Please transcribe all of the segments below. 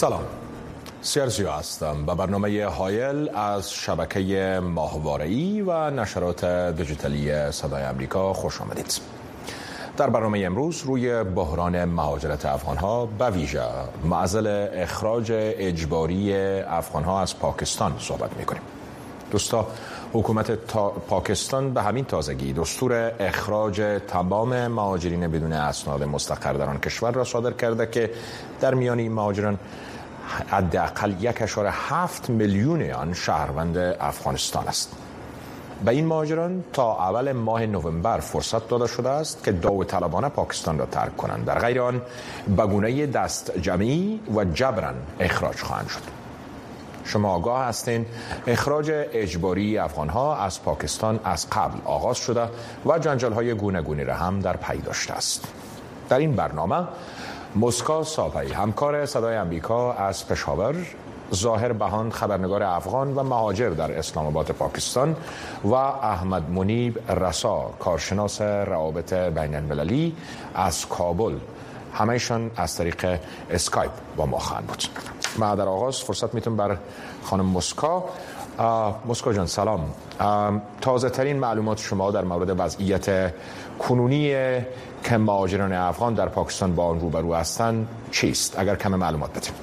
سلام، سرجیو هستم و برنامه هایل از شبکه ماهواره‌ای و نشرات دیجیتالی صدای آمریکا خوش آمدید. در برنامه امروز روی بحران مهاجرت افغان‌ها و ویژه معضل اخراج اجباری افغان‌ها از پاکستان صحبت می‌کنیم. دوستا، حکومت پاکستان به همین تازگی دستور اخراج تمام مهاجرین بدون اسناد مستقر در آن کشور را صادر کرده که در میان این مهاجران حداقل 1.7 میلیون آن شهروند افغانستان است. به این مهاجران تا اول ماه نوامبر فرصت داده شده است که داوطلبانه پاکستان را ترک کنند، در غیر آن به گونه دست جمعی و جبران اخراج خواهند شد. شما آگاه هستین اخراج اجباری افغان‌ها از پاکستان از قبل آغاز شده و جنجال‌های گوناگونی را هم در پی داشته است. در این برنامه مسکا صابری، همکار صدای آمریکا از پشاور، ظاهر بهان، خبرنگار افغان و مهاجر در اسلام آباد پاکستان و احمد منیب رسا، کارشناس روابط بین المللی از کابل، همه‌شان از طریق اسکایپ با ما خواهند بود. ما در آغاز فرصت میتونم بر خانم مسکا. مسکا جان سلام. تازه ترین معلومات شما در مورد وضعیت کنونی که مهاجران افغان در پاکستان با آن روبرو هستند چیست؟ اگر کم معلومات بدیم.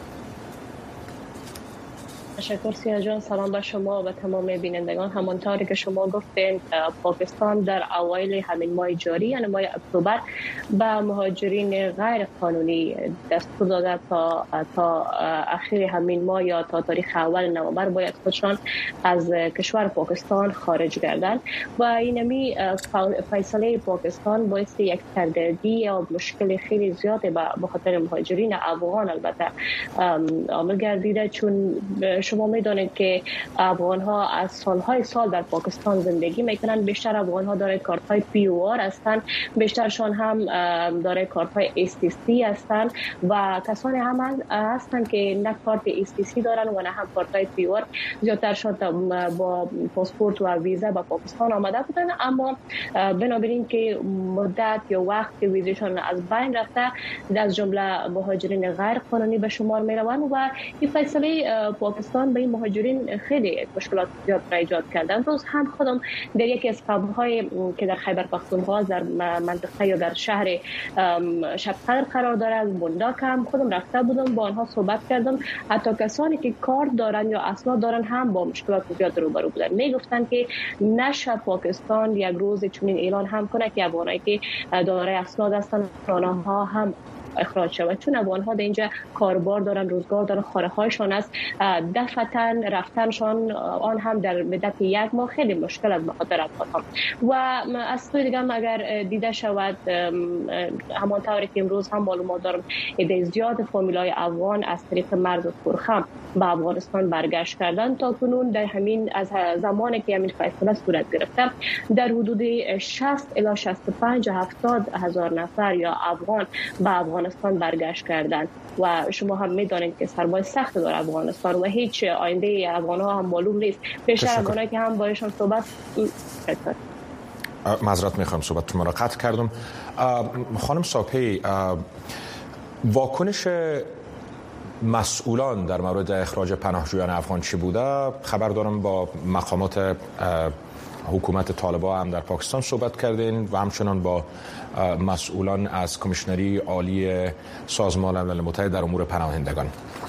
تشکر سینا جان. سلام به شما و تمام بینندگان. همانطوری که شما گفتین پاکستان در اوایل همین ماه جاری یعنی ماه اکتبر به مهاجرین غیر قانونی دستور داده تا اخیر همین ماه یا تا تاریخ اول نوامبر باید خودشان از کشور پاکستان خارج گردند و اینمی فیصله پاکستان باعث یک سردردی یا مشکل خیلی زیاد به خاطر مهاجرین افغان البته عامل گردیده، چون شما میدونید که افغان ها از سالهای سال در پاکستان زندگی میکنند. بیشتر افغان ها دارای کارت های POR هستند، بیشترشان هم دارای کارت های STC هستند و کسانی هم هستند که نه کارت STC دارن و نه هم کارت های POR. زیادترشان با پاسپورت و ویزا به پاکستان آمده بودن، اما بنابراین که مدت یا وقت ویزاشان از بین رفته از جمله مهاجرین غیر قانونی به شمار میروند و این فیصله پاکستان به این مهاجرین خیلی مشکلات زیاد را ایجاد کرده. امروز هم خودم در یکی از پاب‌های که در خیبر پختونخوا در منطقه یا در شهر شبقدر قرار داره از بنداک هم خودم رفته بودم، با آنها صحبت کردم. حتی کسانی که کار دارن یا اسناد دارن هم با مشکلات زیاد روبرو بودن. میگفتن که نشه پاکستان یک روز چنین اعلان هم کنه که افغانایی که دارای اسناد هستن آنها هم اخراج شود، چون افغان‌ها در اینجا کاربار دارن، روزگار دارن، خانه‌هایشان است. دفعتاً رفتنشان آن هم در مدت یک ماه خیلی مشکل است به خاطر افغان‌ها. و از سوی دیگه اگر دیده شود همانطوری که امروز هم معلومات دارم عده زیاد فامیل‌های افغان از طریق مرز کرخم به افغانستان برگشت کردن. تا کنون در همین از زمانی که همین فیصله صورت گرفته در حدود 60 الی 65 70 هزار نفر یا افغان به افغانستان برگشت کردند و شما هم میدانید که سربای سخت داره افغانستان و هیچ آینده افغان‌ها هم معلوم نیست. بیشتر افغانایی که هم بایشان صحبت معذرت میخوام صحبتتون را قطع کردم. خانم صابری، واکنش مسئولان در مورد اخراج پناهجویان افغان چی بوده؟ خبر دارم با مقامات حکومت طالبان هم در پاکستان صحبت کردین و همچنان با مسئولان از کمیشنری عالی سازمان ملل متحد در امور پناهندگان.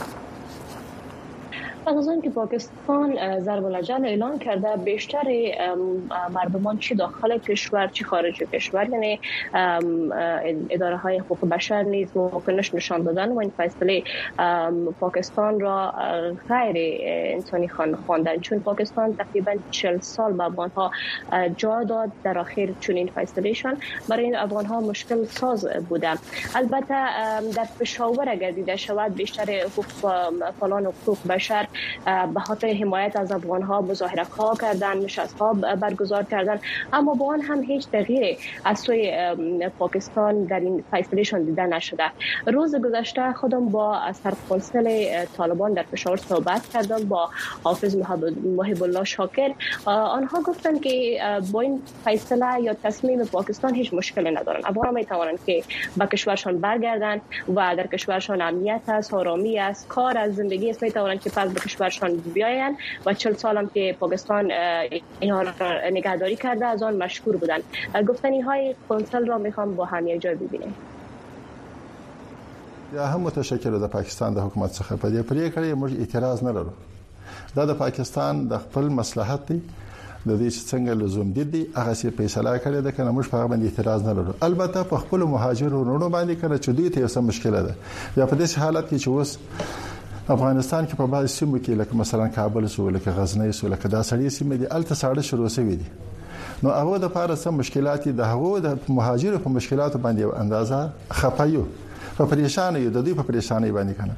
پس از آن که پاکستان ضرب الاجل اعلان کرده، بیشتر مردمان چی داخل کشور چی خارج کشور یعنی اداره های حقوق بشر نیز واکنش نشان دادن و این فیصله پاکستان را غیر انسانی خواندن، چون پاکستان تقریبا 40 سال به افغان‌ها جا داد در آخر چنین فیصلهشان برای این افغان‌ها مشکل ساز بوده. البته در پشاور اگر دیده شود بیشتر فعالان حقوق بشر به خاطر حمایت از افغان‌ها مظاهره ها کردن، نشست‌ها برگزار کردن، اما با آن هم هیچ تغییری از سوی پاکستان در این فیصلهشان دیده نشده. روز گذشته خودم با سرقنصل طالبان در پشاور صحبت کردم، با حافظ محب الله شاکر. آنها گفتند که با این فیصله یا تصمیم پاکستان هیچ مشکلی ندارند. افغان‌ها میتوانند که به کشورشان برگردند و در کشورشان امنیت است، آرامی است، کار از زندگی است، میتوانند که پس به کشورشان بیایند و 40 سال هم که پاکستان اینها را نگهداری کرده از آن مشکور بودند. گفتنی های قنصل را میخوام با هم یک جای ببینیم. یا هم متشکر د پاکستان د حکومت څخه په دې پریکړه موږ اعتراض نه لرو. دا د پاکستان د خپل مصلحت دی، د دې څنګه لزوم دي هغه څه فیصله کړې ده، کنه موږ په هغه باندې اعتراض نه لرو. البته په خپل مهاجرونو باندې کنه چې دوی ته څه مشکله ده، یا په دې حالت کې چې اوس افغانستان کې په بعض سیمو کې لکه مثلا کابل سو، لکه غزنی سو، لکه دا سړی سیمې دي الته ساړه شروع شوی دي، نو هغه د پاره سم مشکلات دي، هغه د مهاجرو په مشکلاتو باندې اندازه خپایو په پریشان یو، د دې په پریشانۍ باندې کنه.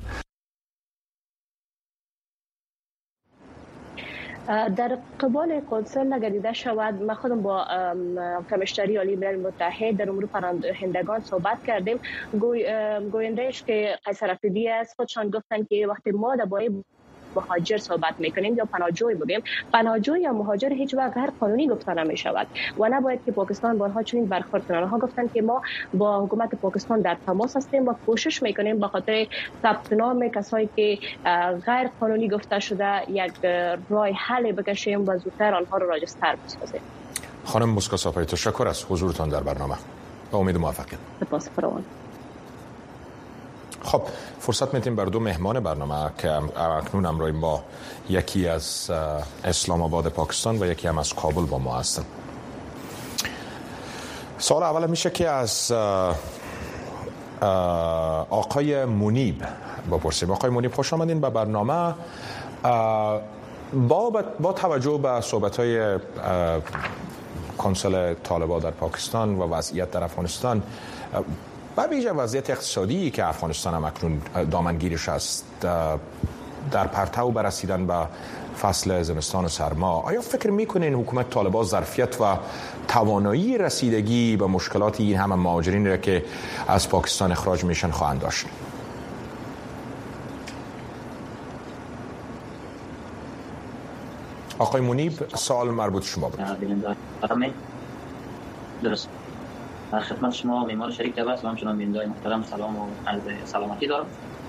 در قبال قنصل اگر دیده شود، ما خودم با کمیشنری عالی ملل متحد در امور پناهندگان صحبت کردیم. گویندهش که قیصر رفیدی است، خودشان گفتن که وقتی ما درباره مهاجر صحبت میکنیم یا پناهجوی بگیم، پناهجوی یا مهاجر هیچ وقت غیر قانونی گفته نمی شود و نباید که پاکستان با آنها چنین برخورد کنه. آنها گفتن که ما با حکومت پاکستان در تماس هستیم و کوشش میکنیم به خاطر ثبت نام کسایی که غیر قانونی گفته شده یک راه حل بکشیم و زودتر آنها را راجستر بسازیم. خانم موسکا صافی، تشکر از حضورتان در برنامه و امید موفقیت. سپاس فراوان. خب فرصت میتیم بر دو مهمان برنامه که اکنون همراه ما، یکی از اسلام آباد پاکستان و یکی هم از کابل با ما هستن. سوال اول میشه که از آقای منیب بپرسیم. آقای منیب خوش آمدین به برنامه. با توجه به صحبت‌های کنسول طالبان در پاکستان و وضعیت در افغانستان و ویژه وضعیت اقتصادی که افغانستان هم اکنون دامنگیرش است در پرتو برسیدن به فصل زمستان و سرما، آیا فکر میکنین حکومت طالبان ظرفیت و توانایی رسیدگی به مشکلات این همه مهاجرین را که از پاکستان اخراج میشن خواهند داشت؟ آقای منیب، سوال مربوط شما بود. درست. خدمت شما معمار شریک دعوت و همچنان بینندگان محترم سلام و عرض سلامتی دارم.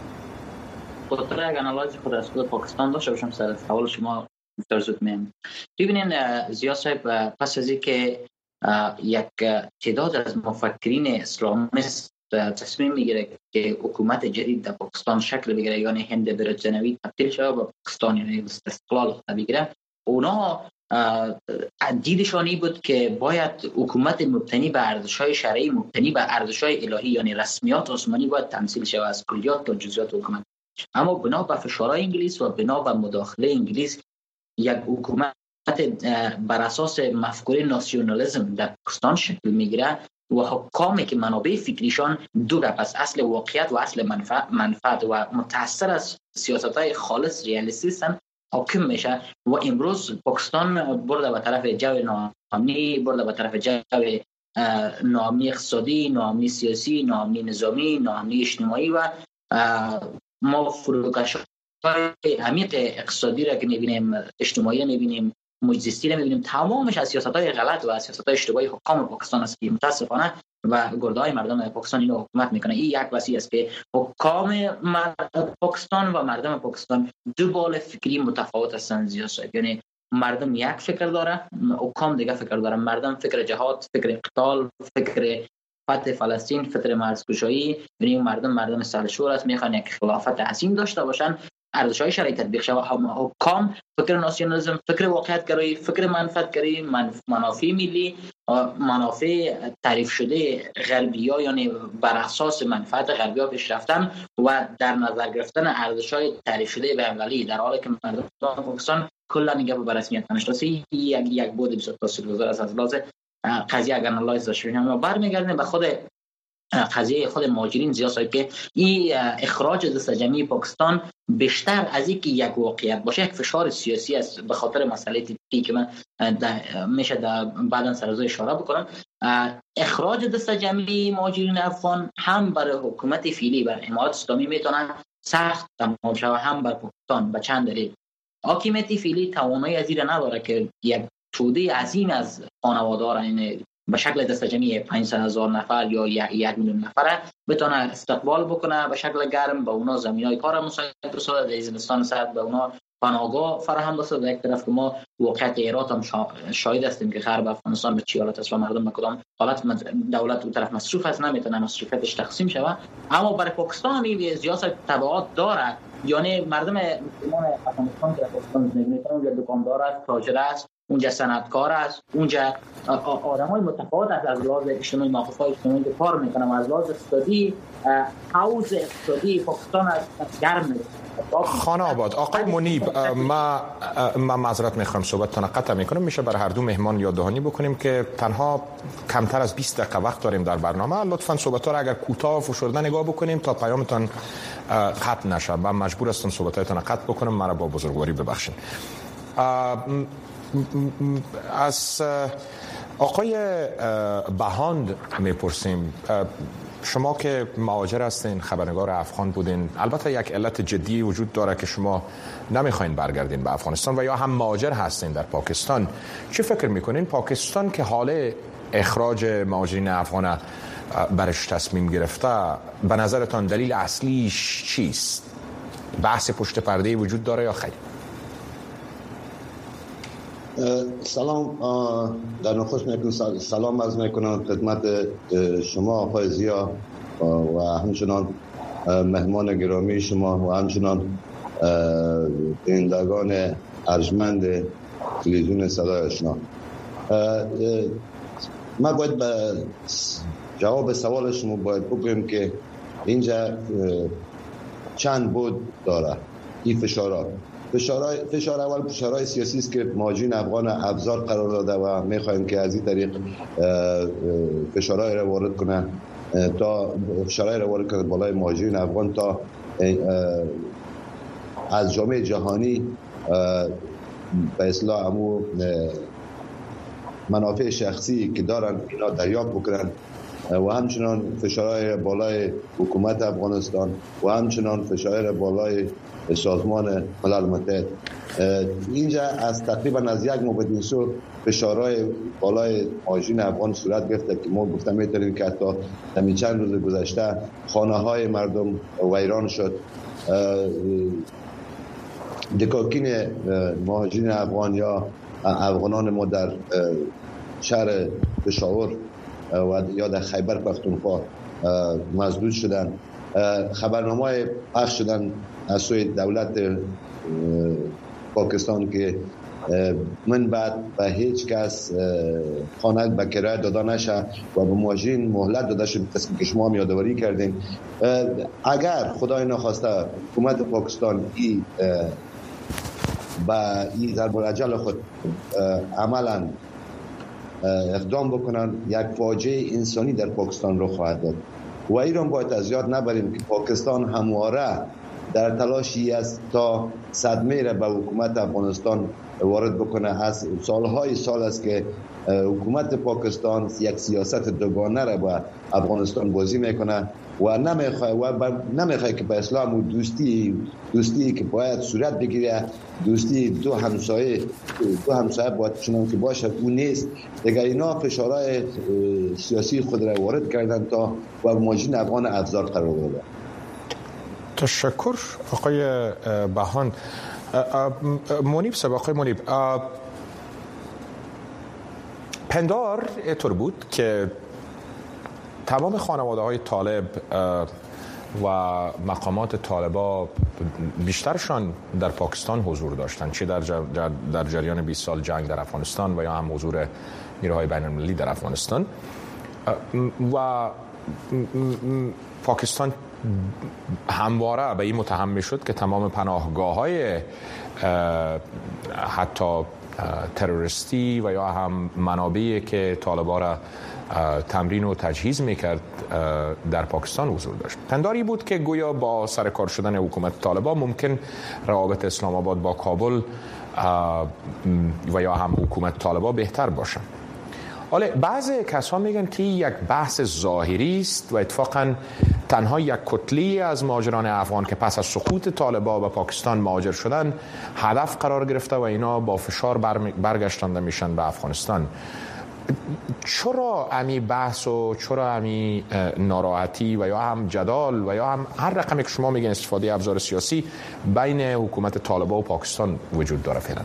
خودتر یک انالایز خود از خود پاکستان داشته باشم سر سوال شما فرزود میم. ببینین زیاد صاحب، پس از اینکه یک تعداد از مفکرین اسلامیست تصمیم میگیره که حکومت جدید در پاکستان شکل بگیره، یعنی هند برجنوی تبدیل شده به پاکستان، یعنی استقلال بگیره، اونا دیدشانی بود که باید حکومت مبتنی به ارزش‌های شرعی، مبتنی به ارزش‌های الهی، یعنی رسمیات عثمانی باید تمثیل شود از کلیات تا جزئیات حکومت. اما بنا به فشارهای انگلیس و بنا به مداخله انگلیس، یک حکومت بر اساس مفکوره ناسیونالیسم در پاکستان شکل میگیره و حکامی که منابع فکریشان دو گپ است، اصل واقعیت و اصل منفعت و متأثر از سیاست‌های خالص ریالیستیستن، حاکم میشه و امروز پاکستان برده به طرف جو ناامنی، برده به طرف جو ناامنی اقتصادی، ناامنی سیاسی، ناامنی نظامی، ناامنی اجتماعی و ما فروکش‌های عمیق اقتصادی را که می‌بینیم، اجتماعی را می‌بینیم، مجزیستی را می‌بینیم، تمامش از سیاست‌های غلط و از سیاست‌های اشتباهی حکام پاکستان است که متأسفانه و گردهای مردم پاکستان اینو حکومت میکنه. این یک وسیله است که حکام پاکستان و مردم پاکستان دو بال فکری متفاوت هستند زیاد صاحب. یعنی مردم یک فکر داره، حکام دیگه فکر داره. مردم فکر جهاد، فکر قتال، فکر فتح فلسطین، فکر مرزگشایی. یعنی مردم سرشور است، میخوان یک خلافت عظیم داشته باشن، ارزش‌های شرعی تطبیق شود. حکام فکر ناسیونالیسم، فکر واقعیت گرایی، فکر منفعت گرایی، منافع ملی، منافع تعریف شده غربی‌ها، یعنی بر اساس منفعت غربی‌ها پیش رفتن و در نظر گرفتن ارزش‌های تعریف شده بین‌المللی، در حالی که مردم پاکستان کلا میگه به رسمیت نمی‌شناسه. یک بود بسیار تاثیرگذار است از لحاظ قضیه اگر انالایز داشته باشیم. ما برمیگردیم به خود قضیه خود مهاجرین زیاد صاحب که این اخراج دسته جمعی پاکستان بیشتر از اینکه یک واقعیت باشه یک فشار سیاسی است به خاطر مسئله تیپی که من میشه بعدا سرازای اشاره بکنم. اخراج دسته جمعی مهاجرین افغان هم برای حکومت فعلی بر امارات اسلامی میتونه سخت تمام شود، هم بر پاکستان به چند دلیل. حاکمیت فعلی توانایی از این نداره که یک توده عظیم از خانواده را به شکل دسته جمعی 500,000 نفر یا 1 میلیون نفر بتونه استقبال بکنه به شکل گرم، به اونا زمینای کار مساعد بسازه، در زمستان سرد به اونا پناهگاه فراهم بسازه. در یک طرف که ما واقعیت هرات هم شاهد هستیم که غرب افغانستان به چه حالت است و مردم به کدام حالت دولت اون طرف مصروف است، نمیتونه مصروفیتش تقسیم شود. اما برای پاکستان این سیاست تبعات داره، یعنی مردم مسلمان افغانستان که پاکستان زندگی میکنن اونجا دکاندار است، تاجر است، اونجا صنعتکار است، اونجا آدمای متفاوت از لحاظ اجتماعی موقف‌های اجتماعی کار میکنن و از لحاظ اقتصادی حوض اقتصادی پاکستان از گرم. خانه آباد آقای منیب، من معذرت میخوام صحبتتون قطع میکنم، میشه برای هر دو مهمان یاددهانی بکنیم که تنها کمتر از 20 دقیقه وقت داریم در برنامه. لطفاً صحبت‌ها را اگر کوتاه و فشرده نگاه بکنیم تا پیامتون قطع نشه. من مجبور هستم صحبتاتون قطع بکنم، مرا با بزرگواری ببخشید. از آقای بهاند میپرسیم، شما که مهاجر هستین، خبرنگار افغان بودین، البته یک علت جدی وجود داره که شما نمیخواین برگردین به افغانستان و یا هم مهاجر هستین در پاکستان. چه فکر میکنین پاکستان که حال اخراج مهاجرین افغان برش تصمیم گرفته، به نظرتان دلیل اصلیش چیست؟ بحث پشت پرده وجود داره یا خیر؟ سلام، در نخست سلام عرض میکنم خدمت شما آقای ضیا و همچنان مهمان گرامی شما و همچنان بینندگان ارجمند تلویزیون صدای آشنا. ما باید به جواب سوال شما باید بگویم که اینجا چند بود داره این فشارات. فشار اول فشارهای سیاسی است که مهاجرین افغان افزار قرار داده و می‌خوایم که از این طریق فشارهای را وارد کنه تا فشارهای را وارد کنه بالای مهاجرین افغان تا از جامعه جهانی به اصطلاح امو منافع شخصی که دارن اینا دریافت بکنن و همچنان فشارهای بالای حکومت افغانستان و همچنان فشارهای بالای سازمان ملل متحد. اینجا از تقریبا از یک ماه بدین سو فشارهای بالای مهاجرین افغان صورت گرفته که ما گفتم میتونیم که حتی همین چند روز گذشته خانه های مردم ویران شد. دکاکین مهاجرین افغان یا افغانان ما در شهر پشاور و یا در خیبر پختونخوا مزدود شدن. خبرنامه‌های پخش شدن از سوی دولت پاکستان که من بعد به هیچ کس خانه به کرایه داده نشه و به مهاجرین مهلت داده شد، تصمیم که شما هم یادآوری کردین. اگر خدای نخواسته حکومت پاکستان با این ضرب الاجل خود عملا اقدام بکنن، یک فاجعه انسانی در پاکستان رو خواهد داد و ایران باید از یاد نبریم که پاکستان همواره در تلاشی است تا صدمه را به حکومت افغانستان وارد بکنه. از سالهای سال است که حکومت پاکستان یک سیاست دوگانه را با افغانستان بازی میکنه و نمیخواد که به اسلام و دوستی که باید صورت بگیره، دوستی دو همسایه باید چنان که باشه او نیست. دیگر اینا فشارهای سیاسی خود را وارد کردن تا و مهاجرین افغان افزار قرار داده. تشکر آقای بهان. منیب صاحب، آقای منیب، پندار اینطور بود که تمام خانواده های طالب و مقامات طالبا بیشترشان در پاکستان حضور داشتند، چه در جریان 20 سال جنگ در افغانستان و یا هم حضور نیروهای بین المللی در افغانستان. و پاکستان همواره به این متهم شد که تمام پناهگاه‌های حتی تروریستی و یا هم منابعی که طالبان را تمرین و تجهیز میکرد در پاکستان حضور داشت. پنداری بود که گویا با سرکار شدن حکومت طالبان ممکن روابط اسلام آباد با کابل و یا هم حکومت طالبان بهتر باشه. حالا بعضی کسان میگن که یک بحث ظاهری است و اتفاقا تنها یک کتلی از مهاجران افغان که پس از سقوط طالبان به پاکستان مهاجر شدن هدف قرار گرفته و اینا با فشار برگشتانده میشن به افغانستان. چرا امی بحث و چرا امی ناراحتی و یا هم جدال و یا هم هر رقمی که شما میگن استفاده ابزار سیاسی بین حکومت طالبان و پاکستان وجود داره فعلا؟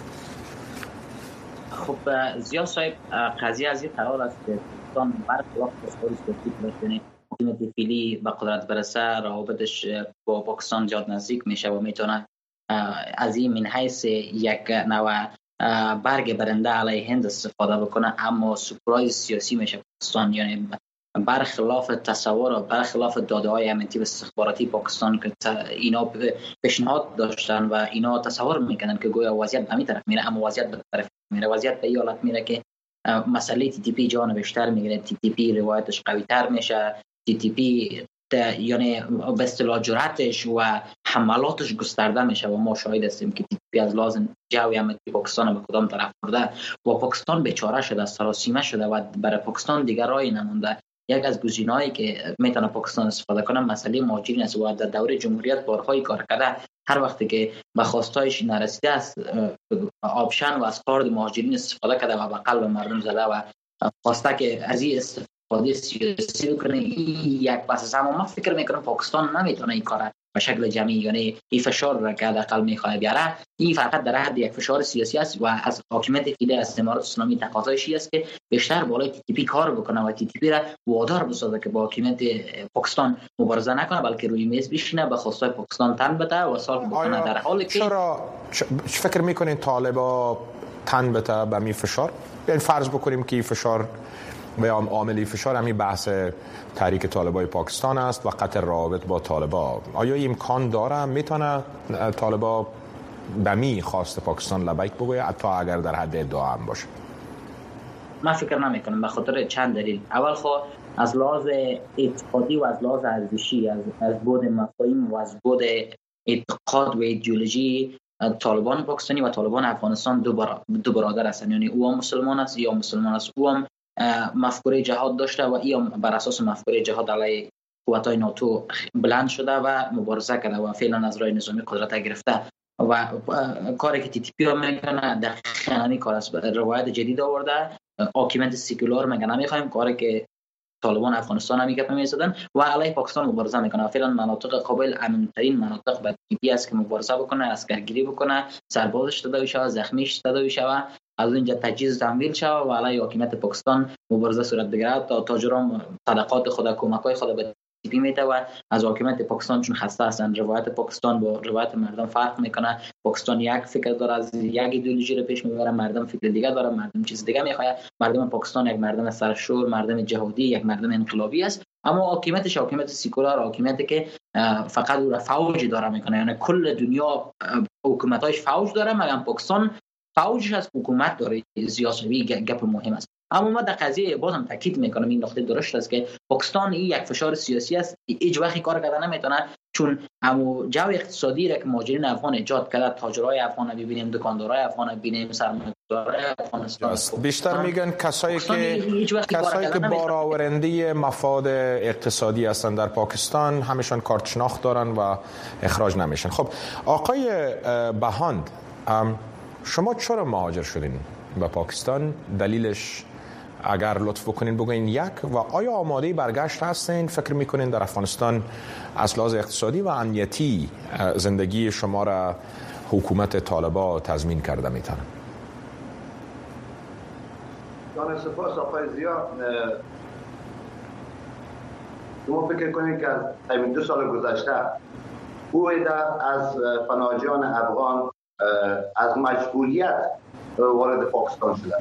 خب زیاد صاحب، قضیه از این قرار است که پاکستان برخلاف دستور سیاسی که حکومت فعلی به قدرت برسه روابطش با پاکستان زیاد نزدیک میشه و میتونه از این من حیث یک نوع برگ برنده علیه هند استفاده بکنه، اما سورپرایز سیاسی میشه پاکستان. یعنی برخلاف تصور و برخلاف داده های امنیتی و استخباراتی پاکستان که اینا پیشنهاد داشتن و اینا تصور میکنن که گویا وضعیت به همین طرف میره، اما وضعیت به طرف میره. وضعیت به این حالت میره که مسئله تی تی پی جان بیشتر میگیره، تی تی پی روایتش قوی تر میشه، تی تی پی یعنی به اصطلاح جرأتش و حملاتش گسترده میشه و ما شاهد هستیم که تی تی پی از لازم جوی امنیتی پاکستان به کدام طرف برده و پاکستان بیچاره شده، سراسیمه شده و برای پاکستان دیگر راهی نمونده. یک از گزینه‌هایی که میتونه پاکستان استفاده کنه مسئله مهاجرین است و در دوره جمهوریت بارهای کار کرده. هر وقتی که به خواستایش نرسیده است آپشن و از کارت مهاجرین استفاده کرده و به قلب مردم زده و خواسته که از این استفاده سیاسی بکنه. یک بحث، اما من فکر میکنم پاکستان نمیتونه این کار به شکل جمعی، یعنی این فشار را که حداقل میخواد بیاره، این فقط در حد یک فشار سیاسی است و از حاکمیت فعلی از امارات اسلامی تقاضایش است که بیشتر بالای تی تی پی کار بکنه و تی تی پی را وادار بسازه که با حکومت پاکستان مبارزه نکنه بلکه روی میز بشینه، به خواستای پاکستان تن بده و صلح بکنه. در حالی که چرا فکر میکنین طالبا تن بده به می فشار؟ یعنی فرض بکنیم که این فشار و یا عاملی فشار همین بحث تحریک طالبای پاکستان است و قطع روابط با طالبا، آیا امکان داره میتونه طالبا به می خواست پاکستان لبیک بگویه حتی اگر در حد ادعا هم باشه؟ من فکر نمیکنم، به خاطر چند دلیل. اول خو از لحاظ اعتقادی و از لحاظ ارزشی، از بود مفاهیم و از بود اعتقاد و ایدئولوژی، طالبان پاکستانی و طالبان افغانستان دو برادر هستند. یعنی او هم مسلمان است یا مسلمان است، او هم مفکوره جهاد داشته و این بر اساس مفکوره جهاد علیه قوت‌های ناتو بلند شده و مبارزه کرده و فعلا از راه نظامی قدرت گرفته و کاری که تی تی پی میکنه دقیقاً همین کار است. روایت جدید آورده، حاکمیت سکولار میگه نمیخوایم، کاری که طالبان افغانستان هم میگه میزدن و علیه پاکستان مبارزه میکنه. فعلا مناطق قابل امن‌ترین مناطق به تی پی است که مبارزه بکنه، اسکرگیری بکنه، سربازش تداوی شود، زخمیش تداوی شود، از اینجا تجهیز تمویل شود و علیه حکومت پاکستان مبارزه صورت بگیرد تا تاجران صدقات خود، کمک‌های خود به تی پی میده و از حکومت پاکستان چون خسته هستند. روایت پاکستان با روایت مردم فرق میکنه. پاکستان یک فکر داره، از یک ایدئولوژی رو پیش میبره، مردم فکر دیگه داره، مردم چیز دیگه میخواد. مردم پاکستان یک مردم سرشور، مردم جهادی، یک مردم انقلابی است، اما حکومتش حکومت سکولار، حکومتی که فقط او را فوج داره میکنه. یعنی کل دنیا حکومتاش فوج داره مگر پاکستان فوجش از حکومت داره. سیاسی گپ مهم است. اما ما در قضیه بازم تاکید میکنم این نقطه درست است که پاکستان این یک فشار سیاسی است، هیچ وقتی کار کردن نمیتونه، چون امو جو اقتصادی را که مهاجرین افغان ایجاد کرده، تاجرای افغان ببینیم، دکاندارای افغان ببینیم، سرمایه‌دارای افغانستان بیشتر میگن کسایی که بارآورنده مفاد اقتصادی هستند در پاکستان همشان کارت شناخت دارن و اخراج نمیشن. خب آقای بهاند، شما چرا مهاجر شدین به پاکستان؟ دلیلش اگر لطف بکنین بگوین یک، و آیا آماده برگشت هستین؟ فکر میکنین در افغانستان از لحاظ اقتصادی و امنیتی زندگی شما را حکومت طالبان تضمین کرده میتونه؟ جان سپاس آقای زیا. شما فکر کنید که از 2 سال گذشته بویده از پناهجویان افغان از مجبوریت وارد پاکستان شدن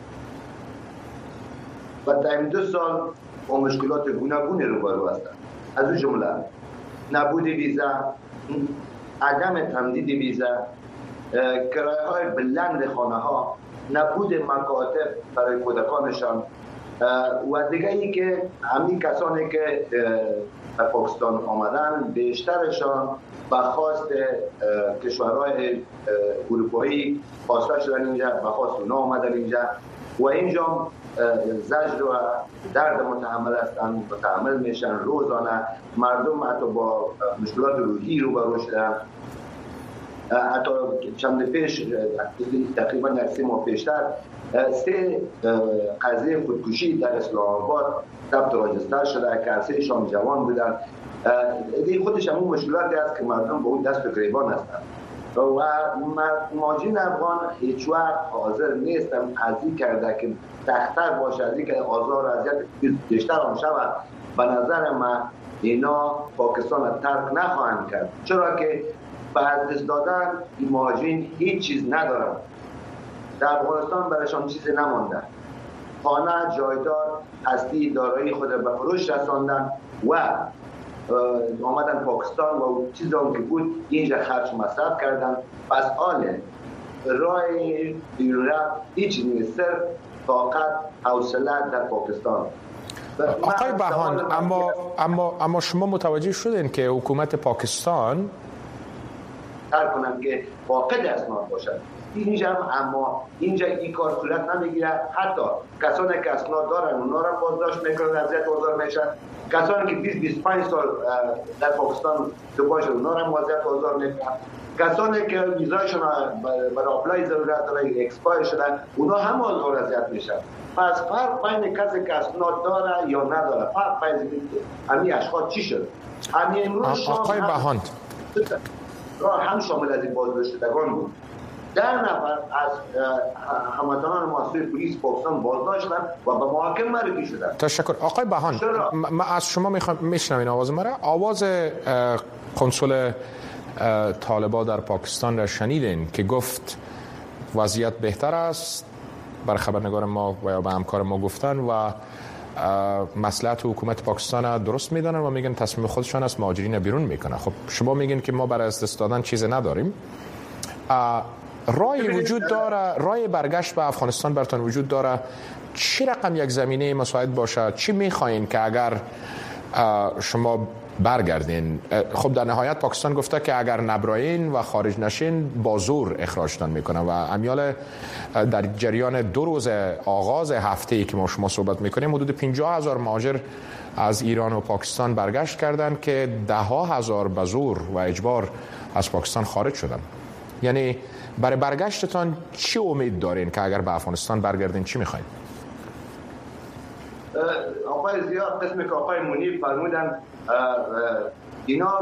و در این 2 سال با مشکلات گوناگونی روبرو هستند. از اون جمله نبود ویزا، عدم تمدید ویزا، کرایه‌های بلند خانه‌ها نبود مکاتب برای کودکانشان و دیگه ای که همین کسانی که به پاکستان آمدن بیشترشان به خواست کشورهای اروپایی خواسته شدن اینجا، به خواست اونا آمدن اینجا و اینجا زجر و درد متحمل میشن. روزانه مردم حتی با مشکلات روحی روبرو شدن. حتی چند پیش تقریبا یک 3 ماه پیشتر 3 قضیه خودکشی در اسلام آباد ثبت راجستر شده که 3 شان جوان بودن. دیگه خودش همون مشکلاتی است که مردم به اون دست و گریبان هستند و مهاجرین افغان هیچ وقت حاضر نیستن از این کرده که سخت‌تر باشه، از این که آزار و اذیت بیشتر هم شود. به نظر من اینا پاکستان را ترک نخواهند کرد، چرا که بعد دست دادن این مهاجرین هیچ چیز ندارن. در افغانستان برایشان چیزی نمانده. خانه، جایداد، هستی، دارایی خود به فروش رساندن و آمدن پاکستان و چیزی که بود اینجا خرج مصرف کردن. پس آله راه بیرون رفت هیچ نیست، صرف فقط حوصله در پاکستان. آقای بهان، اما شما متوجه شدین که حکومت پاکستان تر کنم که واقع اسناد باشد اینجا اما اینجا این کار صورت نمیگیره. حتی کسانی که اسناد دارن اونا را بازداشت میکنن، اذیت آزار میشن. کسانی که 20-25 سال در پاکستان دوباره اونا را اذیت آزار میکنن. کسانی که ویزایشون برای اپلای ضرورت داره اکسپایر شدن اونا هم آزار اذیت میشن. پس فرق بین کسی که اسناد داره یا نداره، فرق بین همین اشخاص چی شد؟ همین امروز آقای بهان هم شامل از این بازداشت شدگان بود. 10 نفر از هموطنان محصول پلیس پاکستان بازداشتن و به محاکمه معرفی شدن. تشکر. آقای بهان، من از شما میشنوین آواز مرا. آواز کنسول طالبان در پاکستان را شنیدین که گفت وضعیت بهتر است، بر خبرنگار ما و یا به همکار ما گفتن و مصلحت حکومت پاکستان درست میدونن و میگن تصمیم خودشان است مهاجرین بیرون میکنه. خب شما میگین که ما برای از دست دادن چیز نداریم. رای وجود داره، رای برگشت به افغانستان براتون وجود داره. چی رقم یک زمینه مساعد باشه؟ چی میخواین که اگر شما برگردین؟ خب در نهایت پاکستان گفته که اگر نبرایین و خارج نشین با زور اخراجتان میکنه و امیال در جریان 2 روز آغاز هفته‌ای که ما شما صحبت میکنیم حدود 50,000 مهاجر از ایران و پاکستان برگشت کردن که 10,000 به زور و اجبار از پاکستان خارج شدن. یعنی برای برگشتتان چی امید دارین که اگر به افغانستان برگردین چی میخواین؟ آقای زیاد قسمی که آقای منیر فرمودن اینا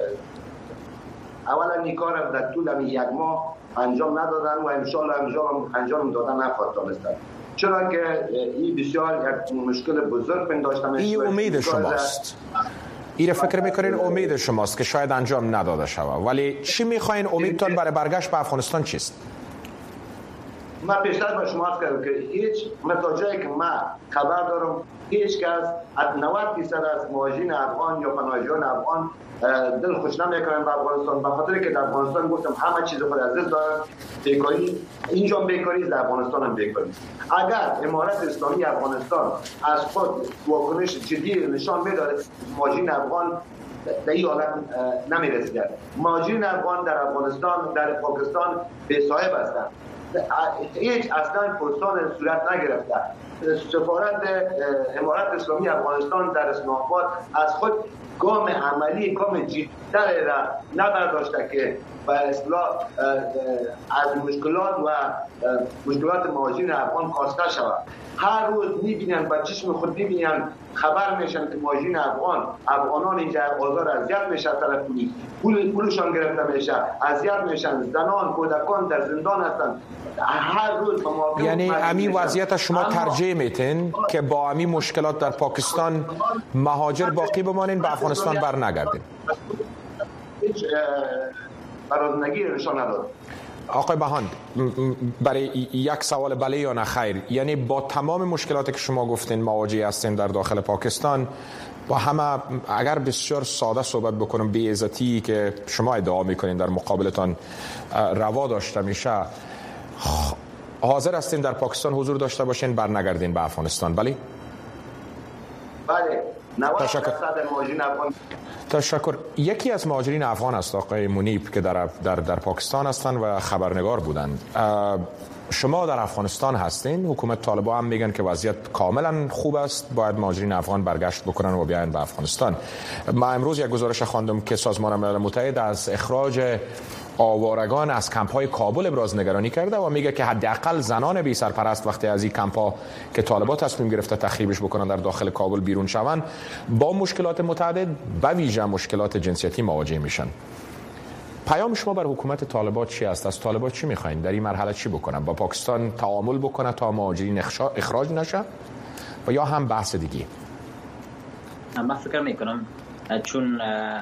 اولا این کار در طول 1 ماه انجام ندادن و انشالله انجام دادن نخواهد تانستن، چرا که این بسیار یک مشکل بزرگ پنداشتم. این امید شماست، این فکر میکنین امید شماست که شاید انجام نداده شود، ولی چی میخواین؟ امیدتان برای برگشت به افغانستان چیست؟ من پیشتر به شما کردم که هیچ متوجهی که من خبر دارم هیچ کس از 90% از مهاجرین افغان یا پناهجویان افغان دل خوش نمیکنن به افغانستان، به خاطر که در افغانستان گفتم همه چیز خود از دست دارن. بیکاری اینجا بیکاری، در افغانستان هم بیکاری. اگر امارت اسلامی افغانستان از خود واکنش جدی نشان میداد مهاجرین افغان در این حالت نمیرسیدن. مهاجرین افغان در افغانستان در پاکستان بی صاحب هستند، هیچ اصلا پرسان صورت نگرفته. سفارت امارت اسلامی افغانستان در اسلام آباد از خود گام عملی، گام جدی‌تر را نبرداشته که به اصطلاح از مشکلات و مشکلات مهاجرین افغان کاسته شود. هر روز میبینن، با چشم خود میبینن، خبر میشن که مهاجرین افغانان اینجا آزار اذیت میشه، طرف پولشان گرفته میشه، اذیت میشن، زنان کودکان در زندان هستن. هر روز یعنی همین وضعیت شما ترجیح میتین که با همین مشکلات در پاکستان مهاجر باقی بمانین، به افغانستان بر نگردین؟ هیچ برازنگی نشان نداد. آقای بهان، برای یک سوال بله یا نه خیر، یعنی با تمام مشکلاتی که شما گفتین مواجه هستین در داخل پاکستان، با همه اگر بسیار ساده صحبت بکنم، بی‌عزتی که شما ادعا میکنین در مقابلتان روا داشته میشه، حاضر هستین در پاکستان حضور داشته باشین برنگردین به افغانستان؟ بله. بله. تشکر. تشکر. یکی از مهاجرین افغان است آقای منیب که در پاکستان هستند و خبرنگار بودند. شما در افغانستان هستین، حکومت طالبان هم میگن که وضعیت کاملا خوب است، باید مهاجرین افغان برگشت بکنن و بیاین به افغانستان. ما امروز یک گزارش خواندم که سازمان ملل متحد از اخراج آوارگان از کمپ‌های کابل ابراز نگرانی کرده و میگه که حداقل زنان بی سرپرست وقتی از این کمپ‌ها که طالبان تصمیم گرفته تخریبش بکنن در داخل کابل بیرون شوند با مشکلات متعدد و ویژه مشکلات جنسیتی مواجه میشن. پیام شما بر حکومت طالبان چی است؟ از طالبان چی میخواین؟ در این مرحله چی بکنن؟ با پاکستان تعامل بکنه تا مهاجرین اخراج نشه و یا هم بحث دیگه؟ من فکر میکنم چون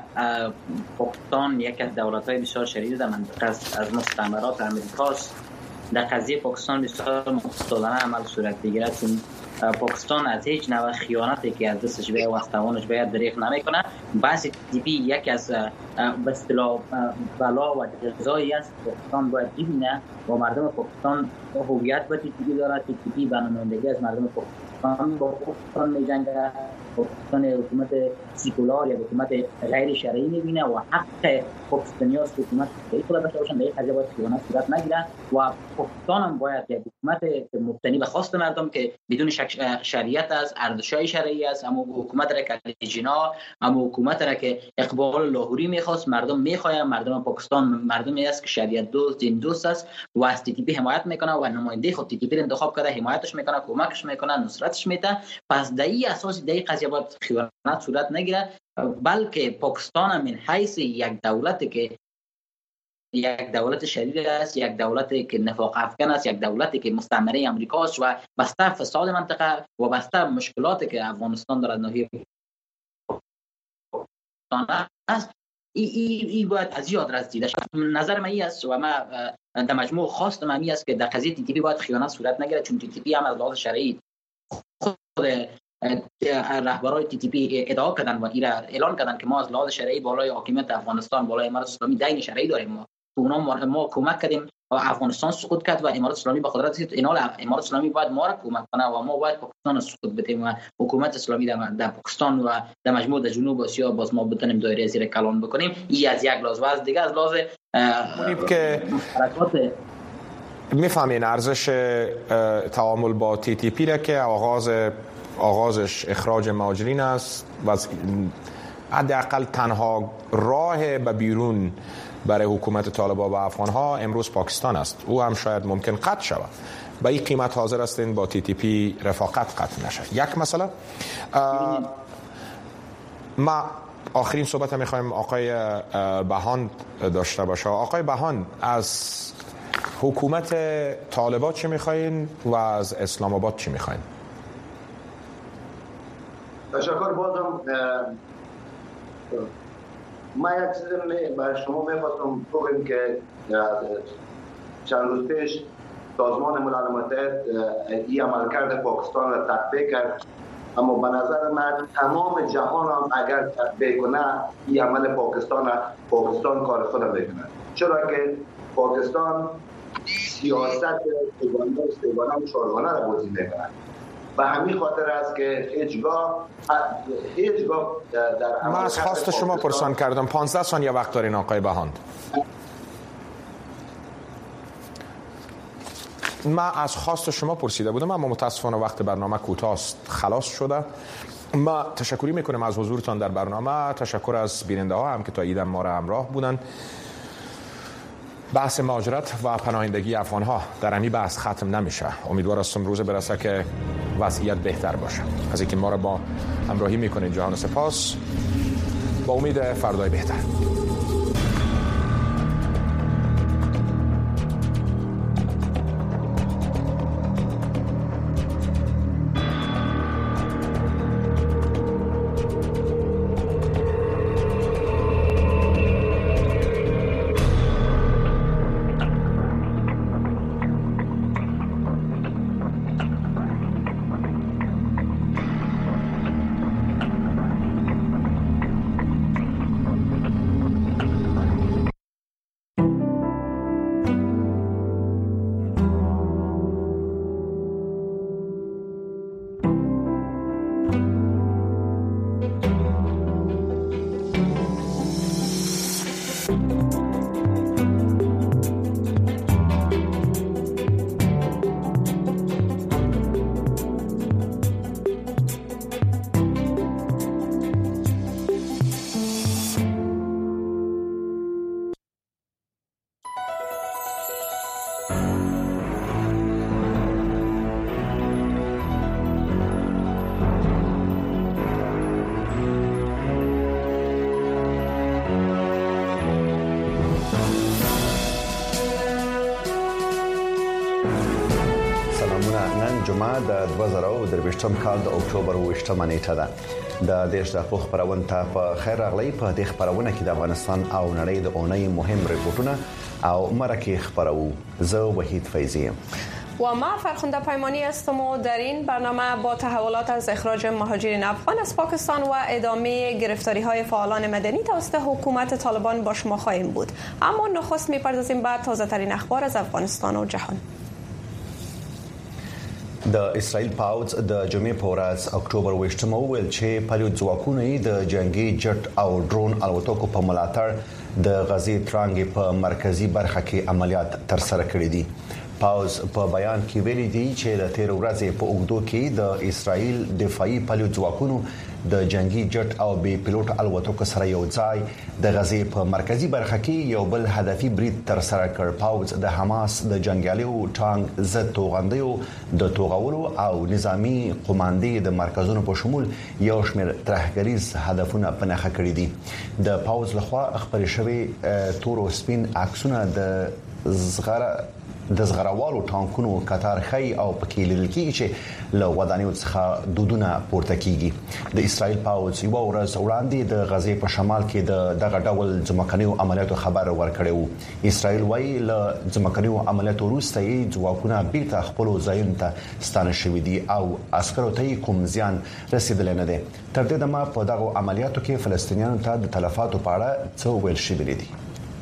پاکستان یک از دولت‌های بسیار شدید در منطقه از مستعمرات امریکاست، در قضیه پاکستان بسیار مقصودانه عمل صورت میگیرد، چون پاکستان از هیچ نوع خیانتی که از دستش بیاید و از توانش بیاید دریغ نمیکنه. بحث تیپی یک از به اصطلاح بلا و جزایی است. پاکستان باید ببینه و مردم پاکستان هویت با تیپی دارد. تیپی به نمایندگی از مردم پاکستان با پاکستان می‌جنگد. پاکستان حکومت سیکولار یا حکومت غیر شرعی می‌بینه و حق پاکستانی‌ها است حکومت شرعی خود داشته باشند. در قضیه باید خیانت صورت نگیره و پاکستان هم باید یک حکومت مبتنی به خواست مردم که بدون شریعت از ارزش‌های شرعی است، اما حکومت را که جنا، اما حکومت را که اقبال لاهوری می‌خواست مردم می‌خواهند. مردم پاکستان مردمی است که شریعت دوست، دین دوست است و از TTP حمایت میکنه و نماینده خود TTP را انتخاب کرده، حمایتش میکنه، کمکش میکنه، نصرتش میده. پس در این اساس در این قضیه باید خیانت صورت نگیره، بلکه پاکستان هم من حیث یک دولتی که یک دولت شدید است، یک دولتی که نفاق افکن است، یک دولتی که مستعمره امریکا است و بسته فساد منطقه و بسته مشکلاتی که افغانستان دارد ناحیه پاکستان است، ای باید از یاد رد دیده شود. نظر من این است و ما در مجموع خواست من این است که در قضیه TTP باید خیانت صورت نگیره، چون TTP هم از لحاظ شرعی خود رهبرای TTP ادعا کردن و اعلان کردن که ما از لحاظ شرعی بالای حاکمیت افغانستان، بالای امارات اسلامی دین شرعی داریم. ما کمک کردیم و افغانستان سقوط کرد و امارات اسلامی به قدرت رسید. اینا امارات اسلامی باید ما را کمک کنه و ما باید پاکستان سقوط بدیم و حکومت اسلامی در پاکستان و در مجموع در جنوب آسیا باز ما بتونیم دایره زیر کلان بکنیم. این از یک لحاظ و از دیگه از لحاظ که میفهمین ارزش تعامل با TTP را که آغازش اخراج مهاجرین است و حداقل تنها راه به بیرون برای حکومت طالبان و افغانها امروز پاکستان است. او هم شاید ممکن قطع شود. به این قیمت حاضر هستین با TTP رفاقت قطع نشه. یک مسئله. ما آخرین صحبت میخوایم آقای بهان داشته باشه. آقای بهان، از حکومت طالبان چی میخواین و از اسلام آباد چی میخواین؟ تشکر. بازم ما یک چیزی برای شما میخواستم بگم که چند روز پیش سازمان ملل متحد این عملکرد پاکستان را تطبیق کرد، اما به نظر من تمام جهان هم اگر تطبیق کنه این عمل پاکستان کار خود میکنه، چرا که پاکستان سیاست سیگانه و چارگانه را بازی میکنه. به همین خاطر است که هیچگاه در ما از خواست شما پرسان کردم. 15 ثانیه وقت دارین آقای بهاند. ما از خواست شما پرسیده بودم، اما متاسفانه وقت برنامه کوتاه است، خلاص شده. ما تشکری میکنیم از حضورتان در برنامه. تشکر از بیننده ها هم که تا ایدم ما را همراه بودند. بحث مهاجرت و پناهندگی افغان ها در امی بحث ختم نمیشه. امیدوار هستم روز برسه که وضعیت بهتر باشه. از اینکه ما را با همراهی میکنید جهان سپاس، با امید فردای بهتر. برنامه د 2023 کال د اکتوبر 28 نیټه ده. د دیش د پوخ خبرونه ته په خیر راغلی. په دې خبرونه کې د افغانستان او نړۍ د اونۍ مهم ریپورتونه او مرکه خبرو. زه وحید فیضی و ما فرخنده پیمانی هستم و در این برنامه با تحولات از اخراج مهاجرین افغان از پاکستان و ادامه گرفتاری های فعالان مدنی توسط حکومت طالبان با شما خواهیم بود. اما نخست می‌پردازیم به تازه ترین اخبار از افغانستان و جهان. د اسرائیل پاوز د جمعې په ورځ اکتوبر 28 ویل چې پلیوت ځواکونه د جنگي جټ او ډرون الوتکو په ملاتړ د غزې ترانګ په مرکزی برخه کې عملیات ترسره کړې دي. پاوز په بیان کې ویلي دي چې د تیر ورځې په اوګدو کې د اسرائیل دفاعي پلیوت ځواکونو د جنگي جټ او بي پيلوټ الوتکو سره یو ځای د غزې په مرکزی برخه کې یو بل هدفي برید تر سره کړ. پاوز د حماس د جنگیالیو ټانک ضد توغندیو د توغولو او نظامی قوماندې د مرکزونو په شمول یو شمېر ترهګریز هدفونه په نښه کړی دي. د پاوز لخوا خبري شوی تور او سپین عکسونه د زغروالو ټانکونو قطار خي او پکې لیدل کیږي چې له ودانیو څخه دودونه پورته کیږي. د اسرائیل پاوز یو ورځ وړاندې د غزې په شمال کې دغه ډول ځمکنیو عملیاتو خبر ورکړی وو. اسرائیل وايي له ځمکنیو عملیاتو وروسته یې ځواکونه بیرته خپل ځایونو ته ستانه شوي دي او عسکرو ته کوم زیان رسیدلی نه دی. تر دې دمه په دغه عملیاتو کې فلسطینیانو ته د تلفاتو په اړه څه ویل شوي دي.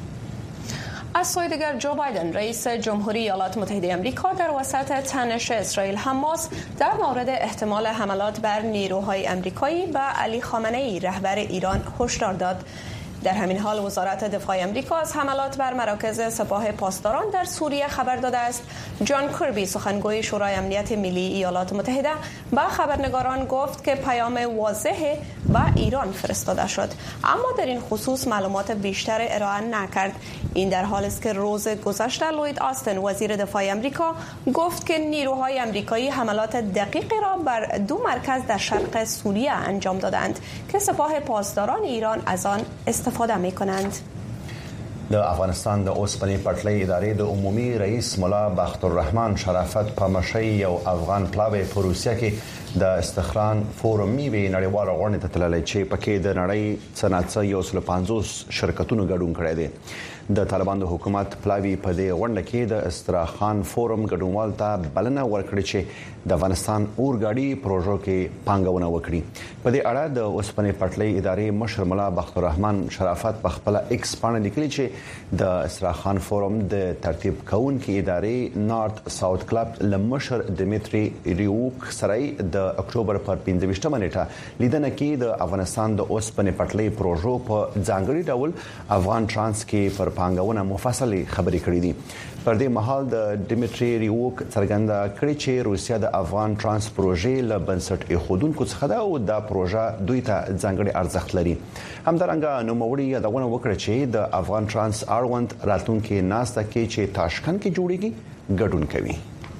از سوی دیگر جو بایدن رئیس جمهوری ایالات متحده آمریکا در وسط تنش اسرائیل حماس در مورد احتمال حملات بر نیروهای آمریکایی به علی خامنه‌ای رهبر ایران هشدار داد. در همین حال وزارت دفاع آمریکا از حملات بر مراکز سپاه پاسداران در سوریه خبر داده است. جان کربی سخنگوی شورای امنیت ملی ایالات متحده به خبرنگاران گفت که پیام واضح به ایران فرستاده شد، اما در این خصوص معلومات بیشتر ارائه نکرد. این در حالی است که روز گذشته لوید آستن وزیر دفاع آمریکا گفت که نیروهای آمریکایی حملات دقیقی را بر دو مرکز در شرق سوریه انجام دادند که سپاه پاسداران ایران از آن استفاده می‌کنند. د افغانستان د اوسپنې پټلۍ ادارې د عمومي رئیس مولا بختالرحمن شرافت په مشرۍ یو افغان پلاوی په روسیه کې د استخران فورم میوي نړیواله غونډه ته تللی چې پکې د نړۍ صنعت 150 شرکتونو ګډون کړی دی. د طالبان د حکومت پلاوی په دې غونډه کې د استراخان فورم ګډونوال ته بلنه ورکړه چې د افغانستان اورګاډي پروژو کې پانګونه وکړي. په دې اړه د اوسپنې پټلۍ ادارې مشر مولا بختالرحمن شرافت په خپل ایکس باندې لیکلي چې د استراخان فورم د ترتیب کوونکې ادارې نارت ساوث کلب لمشر دمیتری ریوک سره د اکتوبر پر 15 نیټه لیدنه کې د افغانستان د اوسپنې پټلۍ پروژو په ځانګړي ډول افغان ترانس کې پر پانګونه مفصلي خبرې کړې دي. پر دې مهال د دمیتری ریوک څرګنده کړې چې روسیا د افغان ترانس پروژې له بنسټ ایښودونکو څخه ده او دا پروژه دوی ته ځانګړي ارزښت لري. همدارنګه نوموړي یادونه وکړه چې د افغان ترانس اړوند راتلونکي ناسته کې چې تاشکند کې جوړیږي ګډون کوي.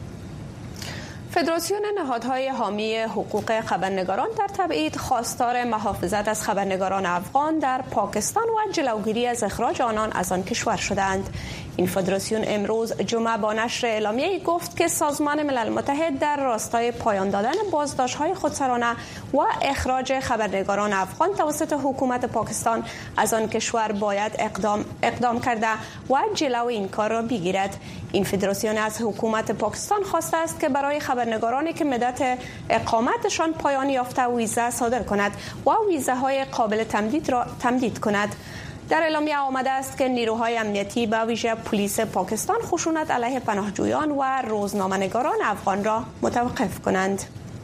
فدراسیون نهادهای حامی حقوق خبرنگاران در تبعید خواستار محافظت از خبرنگاران افغان در پاکستان و جلوگیری از اخراج آنان از آن کشور شدند. این فدراسیون امروز جمعه با نشر اعلامیه‌ای گفت که سازمان ملل متحد در راستای پایان دادن بازداشت‌های خودسرانه و اخراج خبرنگاران افغان توسط حکومت پاکستان از آن کشور باید اقدام کرده و جلوی این کار را بگیرد. این فدراسیون از حکومت پاکستان خواسته است که برای خبرنگارانی که مدت اقامتشان پایان یافته ویزا صادر کند و ویزاهای قابل تمدید را تمدید کند. در اعلامیه آمده است که نیروهای امنیتی به ویژه پلیس پاکستان خشونت علیه پناهجویان و روزنامه‌نگاران افغان را متوقف کنند.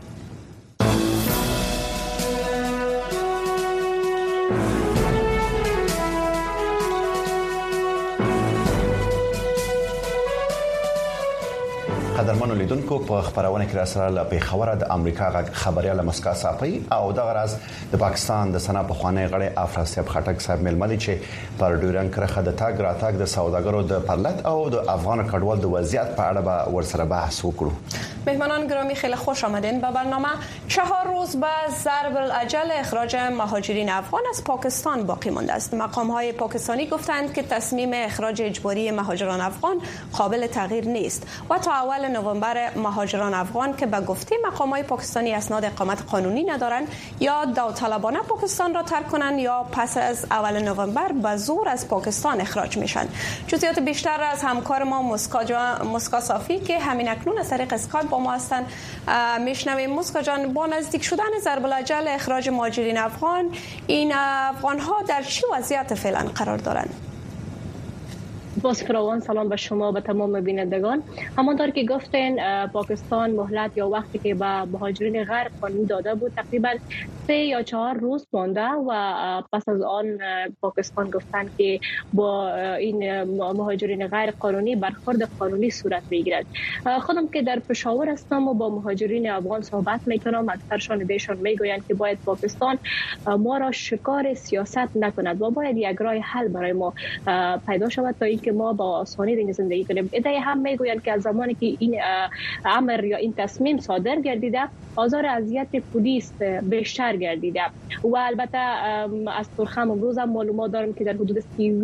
قدرمنو لیدونکو په خبرونه کې را سره له پیښور د امریکا غږ خبريال مسکا صافي او د غرض د پاکستان د سنا په خوانې غړي افراسیاب خټک صاحب ململي چې پر ډیورن کرخه د تاګ راتاګ د سوداګرو د پرلط او د افغان کډوال د وضعیت په اړه به ورسره بحث وکړو. مهمانان گرامی خیلی خوش آمدین به برنامه. 4 روز به ضرب الاجل اخراج مهاجرین افغان از پاکستان باقی مانده است. مقام‌های پاکستانی گفتند که تصمیم اخراج اجباری مهاجران افغان قابل تغییر نیست و تا اول نوامبر مهاجران افغان که به گفته مقام‌های پاکستانی اسناد اقامت قانونی ندارند یا داوطلبانه پاکستان را ترک کنند یا پس از اول نوامبر به زور از پاکستان اخراج میشن. جزئیات بیشتر از همکار ما مسکا صافی که همین اکنون از طریق اسکایپ با ما هستند میشنویم. مسکا جان، با نزدیک شدن ضرب الاجل اخراج مهاجرین افغان، این افغان ها در چه وضعیت فعلا قرار دارند؟ باز فراوان سلام به شما به تمام بینندگان. همانطور که گفتین پاکستان مهلت یا وقتی که به مهاجرین غیر قانونی داده بود تقریبا 3 یا 4 روز مانده و پس از آن پاکستان گفتن که با این مهاجرین غیر قانونی برخورد قانونی صورت میگیرد. خودم که در پشاور هستم و با مهاجرین افغان صحبت میکنم، اکثرشان بهشون میگویند که باید پاکستان ما را شکار سیاست نکند و باید یک راه حل برای ما پیدا شود تا اینکه ما با آسانی دیگه زندگی کنیم. ایده هم میگویند که از زمانی که این امر یا این تصمیم صادر گردیده آزار اذیت پلیس بیشتر گردیده و البته از ترخم امروز هم معلومات دارم که در حدود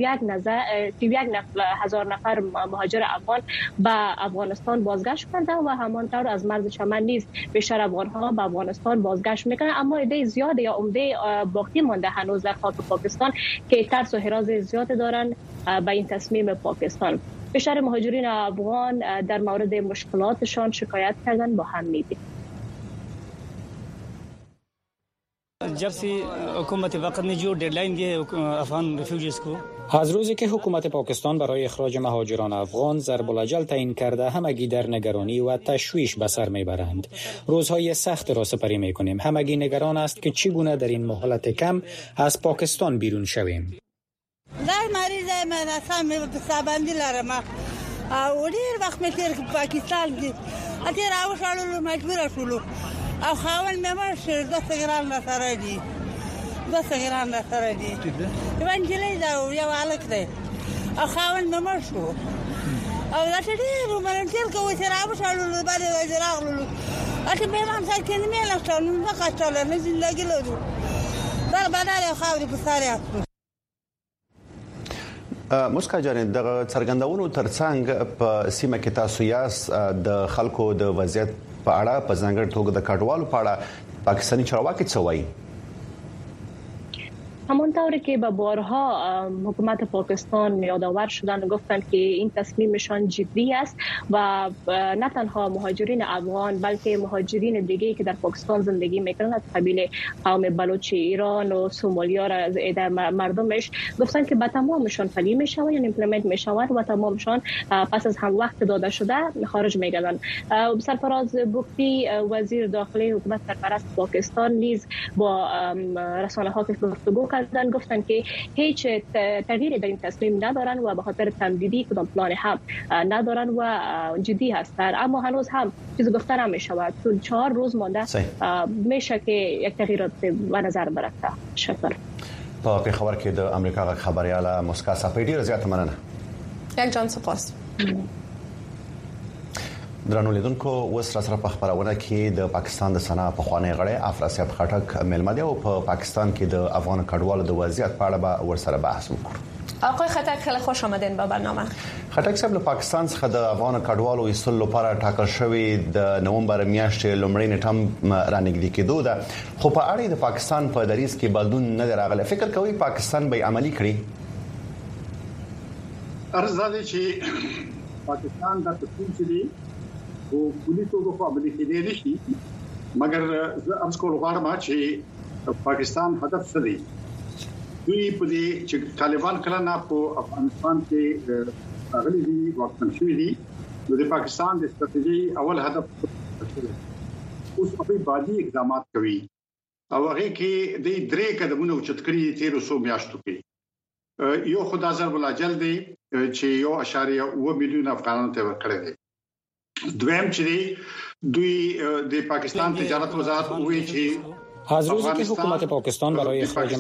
31,000 نفر مهاجر افغان به افغانستان بازگشت کرده و همانطور از مرز چمن نیز بیشتر افغان ها به افغانستان بازگشت میکنن، اما ایده زیاد یا عمده باقی مانده هنوز در خاک پاکستان که ترس و هراس زیاد دارن به این تصمیم پاکستان. بیشتر مهاجرین افغان در مورد مشکلاتشان شکایت کردن، با هم می‌بینیم. जब से हुकूमत वक्त ने जो डेडलाइन दी है अफगान रेफ्यूजीज को از روزی که حکومت پاکستان برای اخراج مهاجران افغان ضرب الاجل تعیین کرده همگی در نگرانی و تشویش به سر میبرند. روزهای سخت را سپری میکنیم. همگی نگران است که چگونه در این مهلت کم از پاکستان بیرون شویم. در مریض من اصلا بسابندی لرم او ډیر وخت مې تیر پاکستان کې اتیر او شالو مجبور شولو او خاون مې مرشه 10 ګرام نه سره دي 10 ګرام نه سره دي وان جلې دا یو الک دی او خاون مې مرشو او دا چې ډیر ومن تیر کوي تیر او شالو باندې وځراغلو اته به ما سکه نه لا شالو نه قاچاله نه زندګی لرو دا باندې خاوري په ساري مسکا جان، د څرګندونو ترڅنګ په سیمه کې تاسو یاست د خلکو د وضعیت په اړه په ځانګړي توګه د کډوالو په اړه پاکستانی چارواکي څه وایي؟ همانطوری که به بارها حکومت پاکستان یادآور شدن و گفتند که این تصمیمشان جدی است و نه تنها مهاجرین افغان بلکه مهاجرین دیگه که در پاکستان زندگی میکنند از قبیل قوم بلوچ ایران و سومالیا را از عده مردمش گفتند که به تمامشان فعال میشود یا ایمپلمنت میشود و تمامشان پس از هم وقت داده شده خارج میگردند. سرفراز بوکتی وزیر داخلی حکومت سرپرست پاکستان نیز با رسانه ها گفتگو گفتن که هیچ تغییری در این تصمیم ندارن و به خاطر تمدیدی کدام پلان هم ندارن و جدی هستن، اما هنوز هم چیز گفته نمیشود. 4 روز مانده میشه که یک تغییرات به نظر برسه. شکر. په پیښور کې د امریکا خبرياله مسکا صافی ډیره زیاته مننه. یک جان سپاس. درنو لیدونکو، اوس را سره په خبرونه کې د پاکستان د سنا په خوانی غړی افراسیاب خټک ملمه دی او په پاکستان کې د افغان کډوالو د وضعیت په اړه به ورسره بحث وکړو. آقای خټک خیلی خوش آمدین به برنامه. خټک صاحب، له پاکستان څخه د افغان کډوالو ایستلو لپاره ټاکل شوی د نومبر میاشتې لومړی نیټه رانږدې کېدو ده، خو په اړه د پاکستان په دریځ کې بدلون نه راغلی. فکر کوي پاکستان به عملی کړي؟ ارزاده چې پاکستان د تصمیم دی او پولیسو په عملي کې دي شي، مګر زه امس کول غواړم چې پاکستان هدف څه دی. دوی په دې چې طالبان کله نه په افغانستان کې راغلي دي واکمن شوي دي، نو د پاکستان د ستراتیژي اول هدف اوس په بعدي اقدامات کوي او هغه کې د 3 قدمونو اوچت کړی 1300 میاشتو کې. یو خدا ضرب الاجل دی چې 1.9 میلیون افغانانو ته ورکړی دی. دویم چې دوی د پاکستان تجارت وزارت وایي چې از روزی که حکومت پاکستان برای اخراج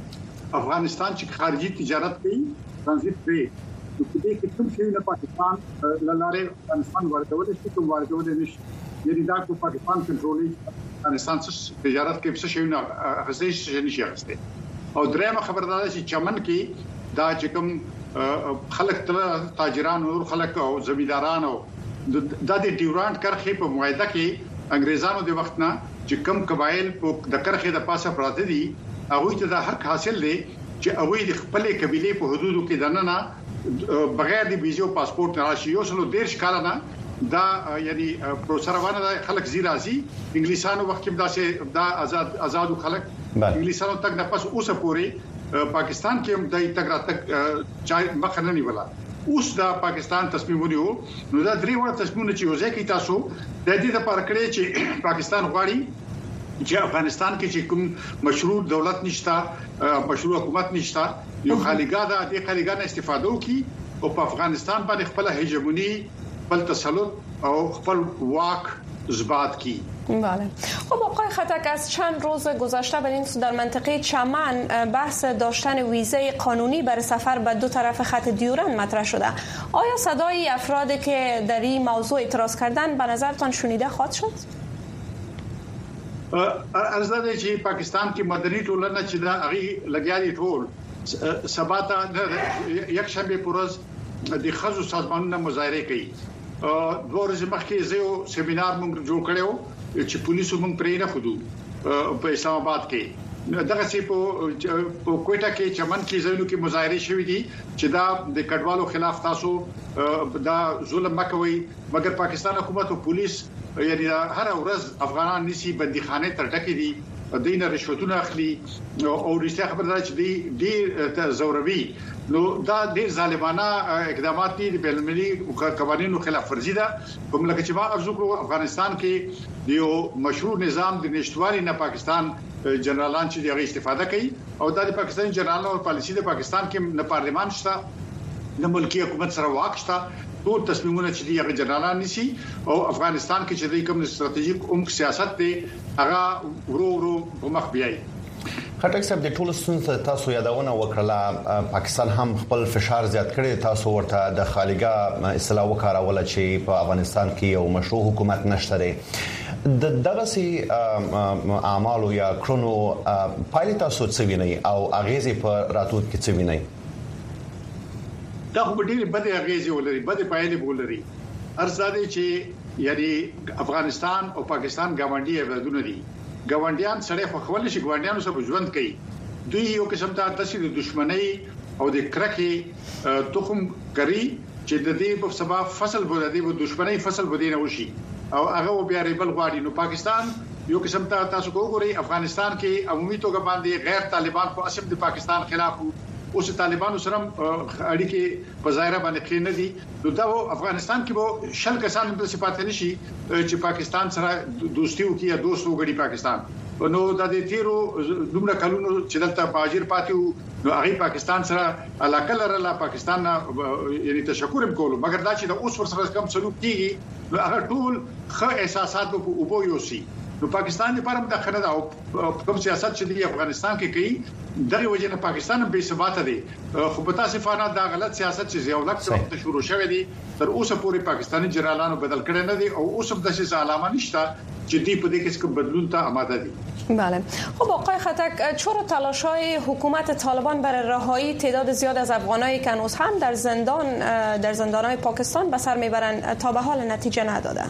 افغانستان چې خارجي تجارت کوي ترانزیت کوي نو په دې کې کوم شی نه پاکستان لاره افغانستان ورکول شي کوم ورکول نشي یعنی دا کو پاکستان کنټرولي افغانستان څخه تجارت کې څه شی نه غزي شي نشي غسته او درېمه خبردار چې چمن کې دا چې کوم خلک تاجران او خلک او زمینداران او د ډیورانت کرخې په معاهده کې انګريزانو د وخت نه چې کم قبایل په د کرخې د پاسه پراته دي هغه ته د حق حاصل دي چې هغه د خپل قبيله په حدودو کې دننه بغیر د ویزو پاسپورت راشي یو سلو ډیر ښکارا نه دا یعنی پروسروانه د خلک زی راځي انګلیسانو وخت کې دا آزاد خلک انګلیسانو تک د پاس اوسه پوري پاکستان کې د تک راتک چای مخنه نیولا اوس دا پاکستان تصمیم ونیو نو دا درې وړ تصمیمونه چې یوځای کې تاسو د دې لپاره کړی چې پاکستان غواړي چې افغانستان کې چې کوم مشروع دولت نشته مشروع حکومت نشته یو خالیګا د خالیګا نه استفاده وکړي او په افغانستان باندې خپل هیجمونی خپل تسلط او خپل واک اثبات کی. بله. خب آقای خطک از چند روز گذشته بر این در منطقه چمن بحث داشتن ویزه قانونی برای سفر به دو طرف خط دیورند مطرح شده. آیا صدای افرادی که در این موضوع اعتراض کردن به نظرتان شنیده خواهد شد؟ ارزاده چې پاکستان کې مدني ټولنه چې دا هغه لګیاري ټول سباته یک شنبه پورز د خزو سازمانونو مظاهره کوي. دوه ورځې مخکې زه یو سیمینار مونږ جوړ کړو چې پولیسو مونږ پرې نه خودو په اسلام آباد کې دغه سی په کوټه کې چمن کې زینو کې مظاهره شوې دي چې دا د کډوالو خلاف تاسو دا ظلم مکوئ مګر پاکستان حکومت او پولیس یعنی هر ورځ افغانان نسی بنديخانه تر ډکې دي دینه رشوتونه اخلي او رښتیا خبره ده چې دی زوروي نو دا ډیر ظالمانه اقدامات دي د بین‌المللي قوانینو خلاف ورزي ده په ملک چې ما ارزو کړو افغانستان کې یو مشروع نظام د نشټوالي نه پاکستان جنرالان چې دغه استفاده کوي او د پاکستان جنرالانو پالیسي د پاکستان کې نه پارلمان شته د ملکی حکومت سره واک شته ټول تصمیمونه چې دی هغه جنرالان نشي او افغانستان کې چې د کوم ستراتیژیک عمق سیاست دی هغه ورو په مخ بیاي. خټک صاحب د ټولو ستونزو تاسو یادونه وکړه پاکستان هم خپل فشار زیات کړی تاسو ورته د خالیګا اصطلاح وکاروله چې په افغانستان کې یو مشروع حکومت نشته د دغسي اعمالو یا کرونو پایله تاسو څه وینئ او اغیزې په راتلونکي کې څه وینئ؟ دا خو ډېر بده اغیزې ولري بده پایلې ولري ارزاده چې یعنی افغانستان او پاکستان ګاونډي هیوادونه دي ګاونډیان سره خو خپل شي ګاونډیانو سره ژوند کوي دوی یو قسم ته تاسو د دشمنی او د کرکې تخم کوي چې د دې په سبب فصل بده دی د دشمنی فصل بده نه وشي او هغه بیا ریبل غواړي نو پاکستان یو قسم ته تاسو وګورئ افغانستان کې عمومي توګه باندې غیر طالبان په اساس د پاکستان خلاف اوس طالبانو سره اړیکې په ظاهره باندې کې نه دي نو دا افغانستان کې به شل کسان په صفات نشي چې پاکستان سره دوستي وکړي یا دوست وګړي پاکستان نو د دې تیرو دومره کلونو چې دلته باجر پاتې نو هغه پاکستان سره علاقه لرله پاکستان یعنی تشکر هم کولو مګر دا چې د اوس ور سره کم سلوک کیږي نو هغه ټول ښه احساسات په اوبو یوسي نو پاکستان لپاره د خندا او کوم سیاست چې دی افغانستان کې کوي دغه وجه نه پاکستان به ثبات دی خو په تاسو فانه دا غلط سیاست چې زیولک څخه شروع شوه دی تر اوسه پورې پاکستاني جنرالانو بدل کړي نه دي او اوس هم د څه علامه نشته چې دی په دې کې څه بدلون ته آماده دي. بله. خب آقای خطک چرا تلاش‌های حکومت طالبان برای رهایی تعداد زیاد از افغانایی که هنوز هم در زندان‌های پاکستان به سر میبرند تا به حال نتیجه نداده؟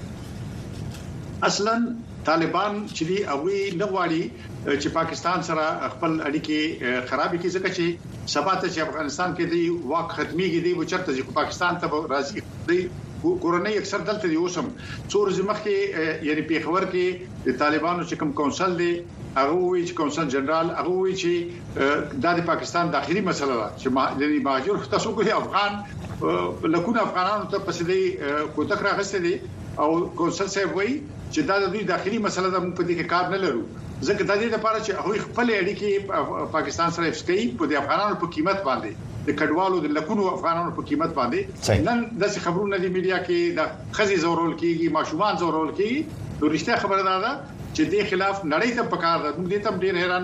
اصلا طالبان چې دی او نه غواړي چې پاکستان سره خپل اړیکې خرابې کړي ځکه چې سباته چې افغانستان کې دی واک ختميږي دی و چرته چې پاکستان ته راځي دی کورونی اکثر دلته دی اوسم څور زمخه یعنی پیښور کې د طالبانو چې کوم کونسل دی هغه وی چې کونسل جنرال هغه وی چې د پاکستان داخلي مسله ده چې د مهاجر تاسو کوی افغان لکونه افغانانو ته پسې دی کوتک راغسته دي او کونسل صاحب وی چې دا د دوی داخلي مسله ده موږ په دې کې کار نه لرو ځکه د دې لپاره چې هغه خپل اړیکې پاکستان سره افسکي په د افغانانو په قیمت باندې د کډوالو د لکونو افغانانو په قیمت باندې نن د خبرونو د میډیا کې د خزي زورول کیږي ماشومان زورول کیږي نو رښتیا خبره ده چې د خلاف نړۍ ته پکار ده موږ دې ته ډیر حیران یو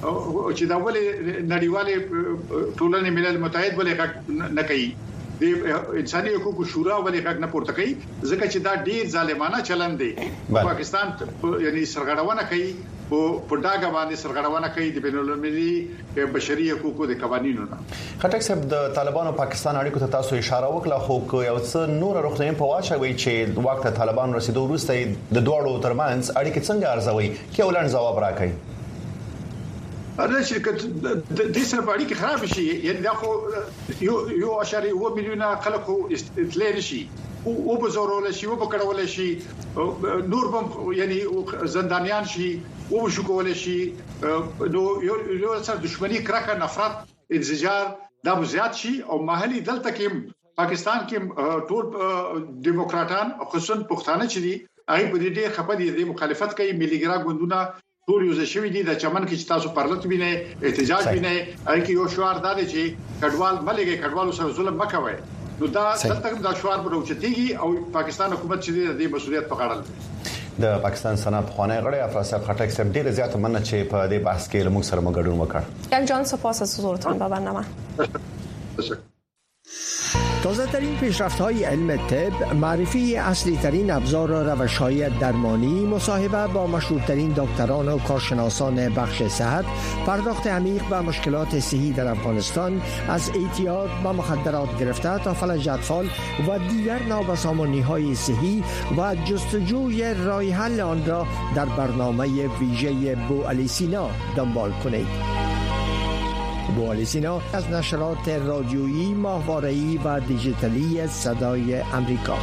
چې دا ولې نړیواله ټولنې ملل متحد ولې نه کوي د انساني حقوقو شورا ولې حق نه پورته کوي ځکه چې دا ډیر ظالمانه چلن دی پاکستان یعنی سرغړونه کوي او په ډاګه باندې سرغړونه کوي د بین المللي بشري حقوقو د قوانینو نه. خټک صاحب د طالبانو پاکستان اړیکو ته تاسو اشاره وکړه خو یو څه نور روغتیايي په واچوي چې وخت طالبان رسیدو وروسته د دوړو ترمنځ اړیکې څنګه ارزوي کې ولن جواب راکړي دا شرکت د سره باندې کې خراب شي یعنی دا خو یو اشاره 1 میلیون خلک تللی نشي او بزرول شي او بکړول شي نور بم یعنی زندانیان شي او شو کول شي نو یو سره دښمنی کرکه نفرت انزجار دا زیات شي او محلي دلته کې پاکستان کې ټول دیموکراتان خصوصا پښتانه چې دي هغه په دې خپل دي مخالفت کوي مليګرا ګوندونه ټول یو ځشوي دي د چمن کې تاسو پرلط وینئ احتجاج وینئ هغه کې یو شعار دا دی چې کډوال ملګری کډوالو سره ظلم مکوئ نو دا دلته دا شعار بروچتيږي او پاکستان حکومت چې د مسؤلیت په غاړه لري. د پاکستان سنا په خانه غړي افراسیاب خټک صاحب ډیر زیات مننه چې په دې بحث کې موږ سره مګډون وکړ. یک جان سپاس از حضورتان به برنامه. تازه ترین پیشرفت های علم طب، معرفی اصلی ترین ابزار و روش های درمانی، مصاحبه با مشهور ترین دکتران و کارشناسان بخش صحت، پرداخت عمیق به مشکلات صحی در افغانستان از اعتیاد به مخدرات گرفته تا فلج اطفال و دیگر نابسامانی های صحی و جستجوی راه حل آن را در برنامه ویژه بوعلی سینا دنبال کنید. بوعلی سینا از نشرات رادیویی، ماهواره‌ای و دیجیتالی صدای امریکا.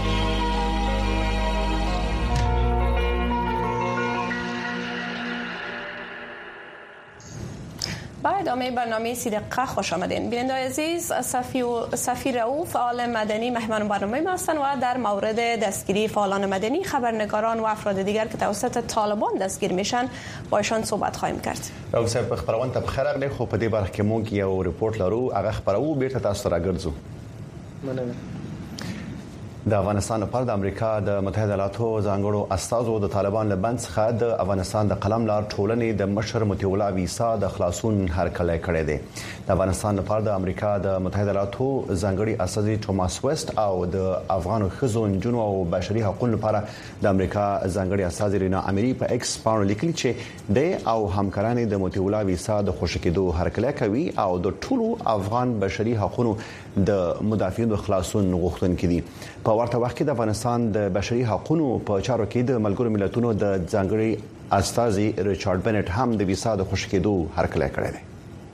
با ادامه برنامه سیدقه خوش آمدین. بیننده عزیز، صفی رؤوف فعال مدنی مهمان برنامه ما هستند و در مورد دستگیری فعالان مدنی، خبرنگاران و افراد دیگر که توسط طالبان دستگیر میشن با ایشان صحبت خواهیم کرد. رؤوف صاحب خبرونه ته بخیر راغلی خو په دې برخه کې مونږ یو ریپورت لرو هغه خبرو بیرته تاسو راګرځو. مننه. د افغانستان لپاره د امریکا د متحده ایالاتو ځانګړو استازو د طالبان لبنځ څخه د افغانستان د قلم لار ټولنې د مشر مطیع الله ویسا د خلاصون هرکلی کړی دی. د افغانستان لپاره د امریکا د متحده ایالاتو ځانګړي استازي توماس ویسټ او د افغان ښځو نجونو او بشري حقوقو لپاره د امریکا ځانګړي استازي رینا اميري په ایکس باندې لیکلي چې د او همکارانو د مطیع الله ویسا د خوشی کېدو هرکلی کوي او د ټولو افغان بشري حقوقو د مدافعینو خلاصون غوښتونکي دي. په ورته وخت کې د افغانستان د بشري حقوقو په چارو کې د ملګرو ملتونو د ځانګړي استازي ریچارډ بنټ هم د ویسا د خوشی کېدو هرکلی کړی دی.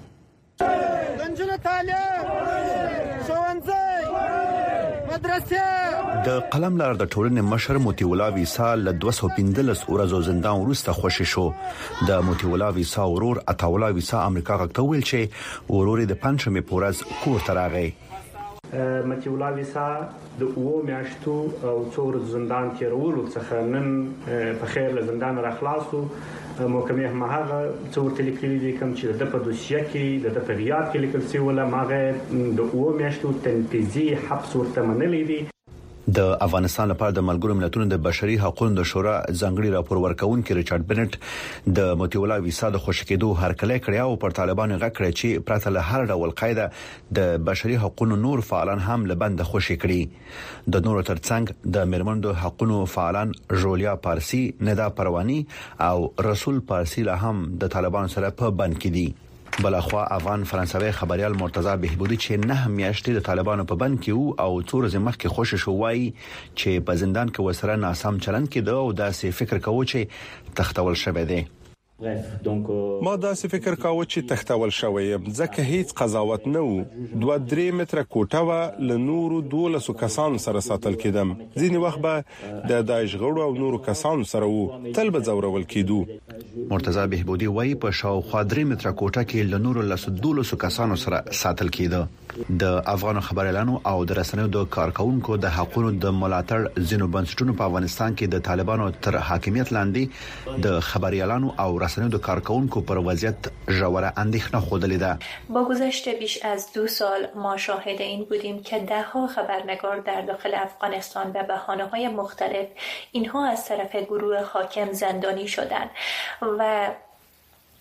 د قلم لار د ټولنې مشر مطیع الله ویسا له 215 ورځو زندان وروسته خوشی شو. د مطیع الله ویسا ورور عطاءالله ویسا امریکا غږ ویل چې ورور د پنځمې پورز کور ته راغی. مطیع الله ویسا د 2 میاشتو او څور زندان تیرولو څخه نن په خیر له زندان را خلاصو. محکمه هم هغه څور تلیکلي دي کوم چې د په دوسیه کې د غیاب کې لیکل شوی ولا ماغه د 2 میاشتو تنفیذي حبس ورته منلې دي. د افغانستان لپاره د ملګرو ملتونو د بشري حقوقو د شورا ځانګړي راپور ورکونکي ریچارډ بنټ د مطیع الله ویسا د خوشی کېدو هرکلی کړی او پر طالبانو غږ کړی چې پرته له هر ډول قاعده د بشري حقوقو نور فعالان هم له بند خوشی کړي. د نورو ترڅنګ د میرمنو حقوقو فعالان ژولیا پارسی، ندا پروانی او رسول پارسی له هم د طالبانو سره په بند کې دي. بلخوا افغان فرانسوي خبريال مرتضی بهبودي چې 9 میاشتې د طالبانو په بند کې او څور زمخ کې خوشی شو وای چې په زندان کې وسره ناسم چلند کېده او داسې فکر کوي چې تختول شوی دی. ما داسې فکر کاوه چې تختول شوی ځکه هیڅ قضاوت نه وو. 2-3 متره کوټه و له نورو 12 کسانو سره ساتل کېدم. ځینی وخت به د داعش غړو او نورو کسانو سره وو تل به ځورول کېدو. مرتضی بهبودي وایي په شاوخوا 3 متره کوټه کې له نورو 12 کسانو سره ساتل کېده. د افغان خبريالانو او د رسنیو د کارکونکو د حقوقو د ملاتړ ځینو بنسټونو په افغانستان کې د طالبانو تر حاکمیت لاندې د خبريالانو او رسنیو د کارکونکو پر وضعیت ژوره اندېښنه خوده لیده. با گذشت بیش از 2 سال ما شاهد این بودیم که دهها خبرنگار در داخل افغانستان به بهانه‌های مختلف اینها از طرف گروه حاکم زندانی شدند و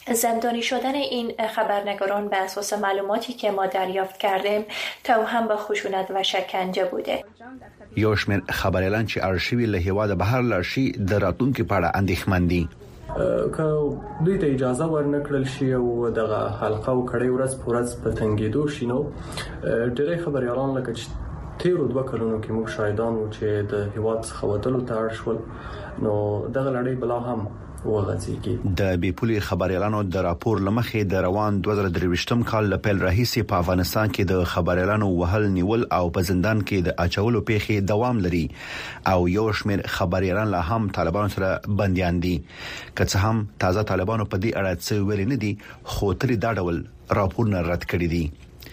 زندانی شدن این خبرنگاران به اساس معلوماتی که ما دریافت کردیم توهم به خشونت و شکنجه بوده. یو شمېر خبر اعلان چې ارشیوي له هیواده بهر لرشي د راتلونکو په اړه اندېښمن دي. که دوی ته اجازه ورنکړل شي او دغه حلقه او کړي ورځ په ورځ په تنګېدو شي نو ډېری خبريالان لکه چې تیرو 2 کلونو کې موږ شاهدان وو چې د هیواد څخه وتلو ته اړ شول نو دغه لړۍ بلا هم وغځيږي. د بیپولي خبريالانو د راپور لمخې د روان 2023م کال له پیل راهیسې په افغانستان کې د خبريالانو وهل نیول او په زندان کې د اچولو پیښې دوام لري او یو شمېر خبريالان لا هم طالبانو سره بنديان دي. که څه هم تازه طالبانو په دې اړه څه ویلي نه دي خو تل دا ډول راپورونه رد کړي دي.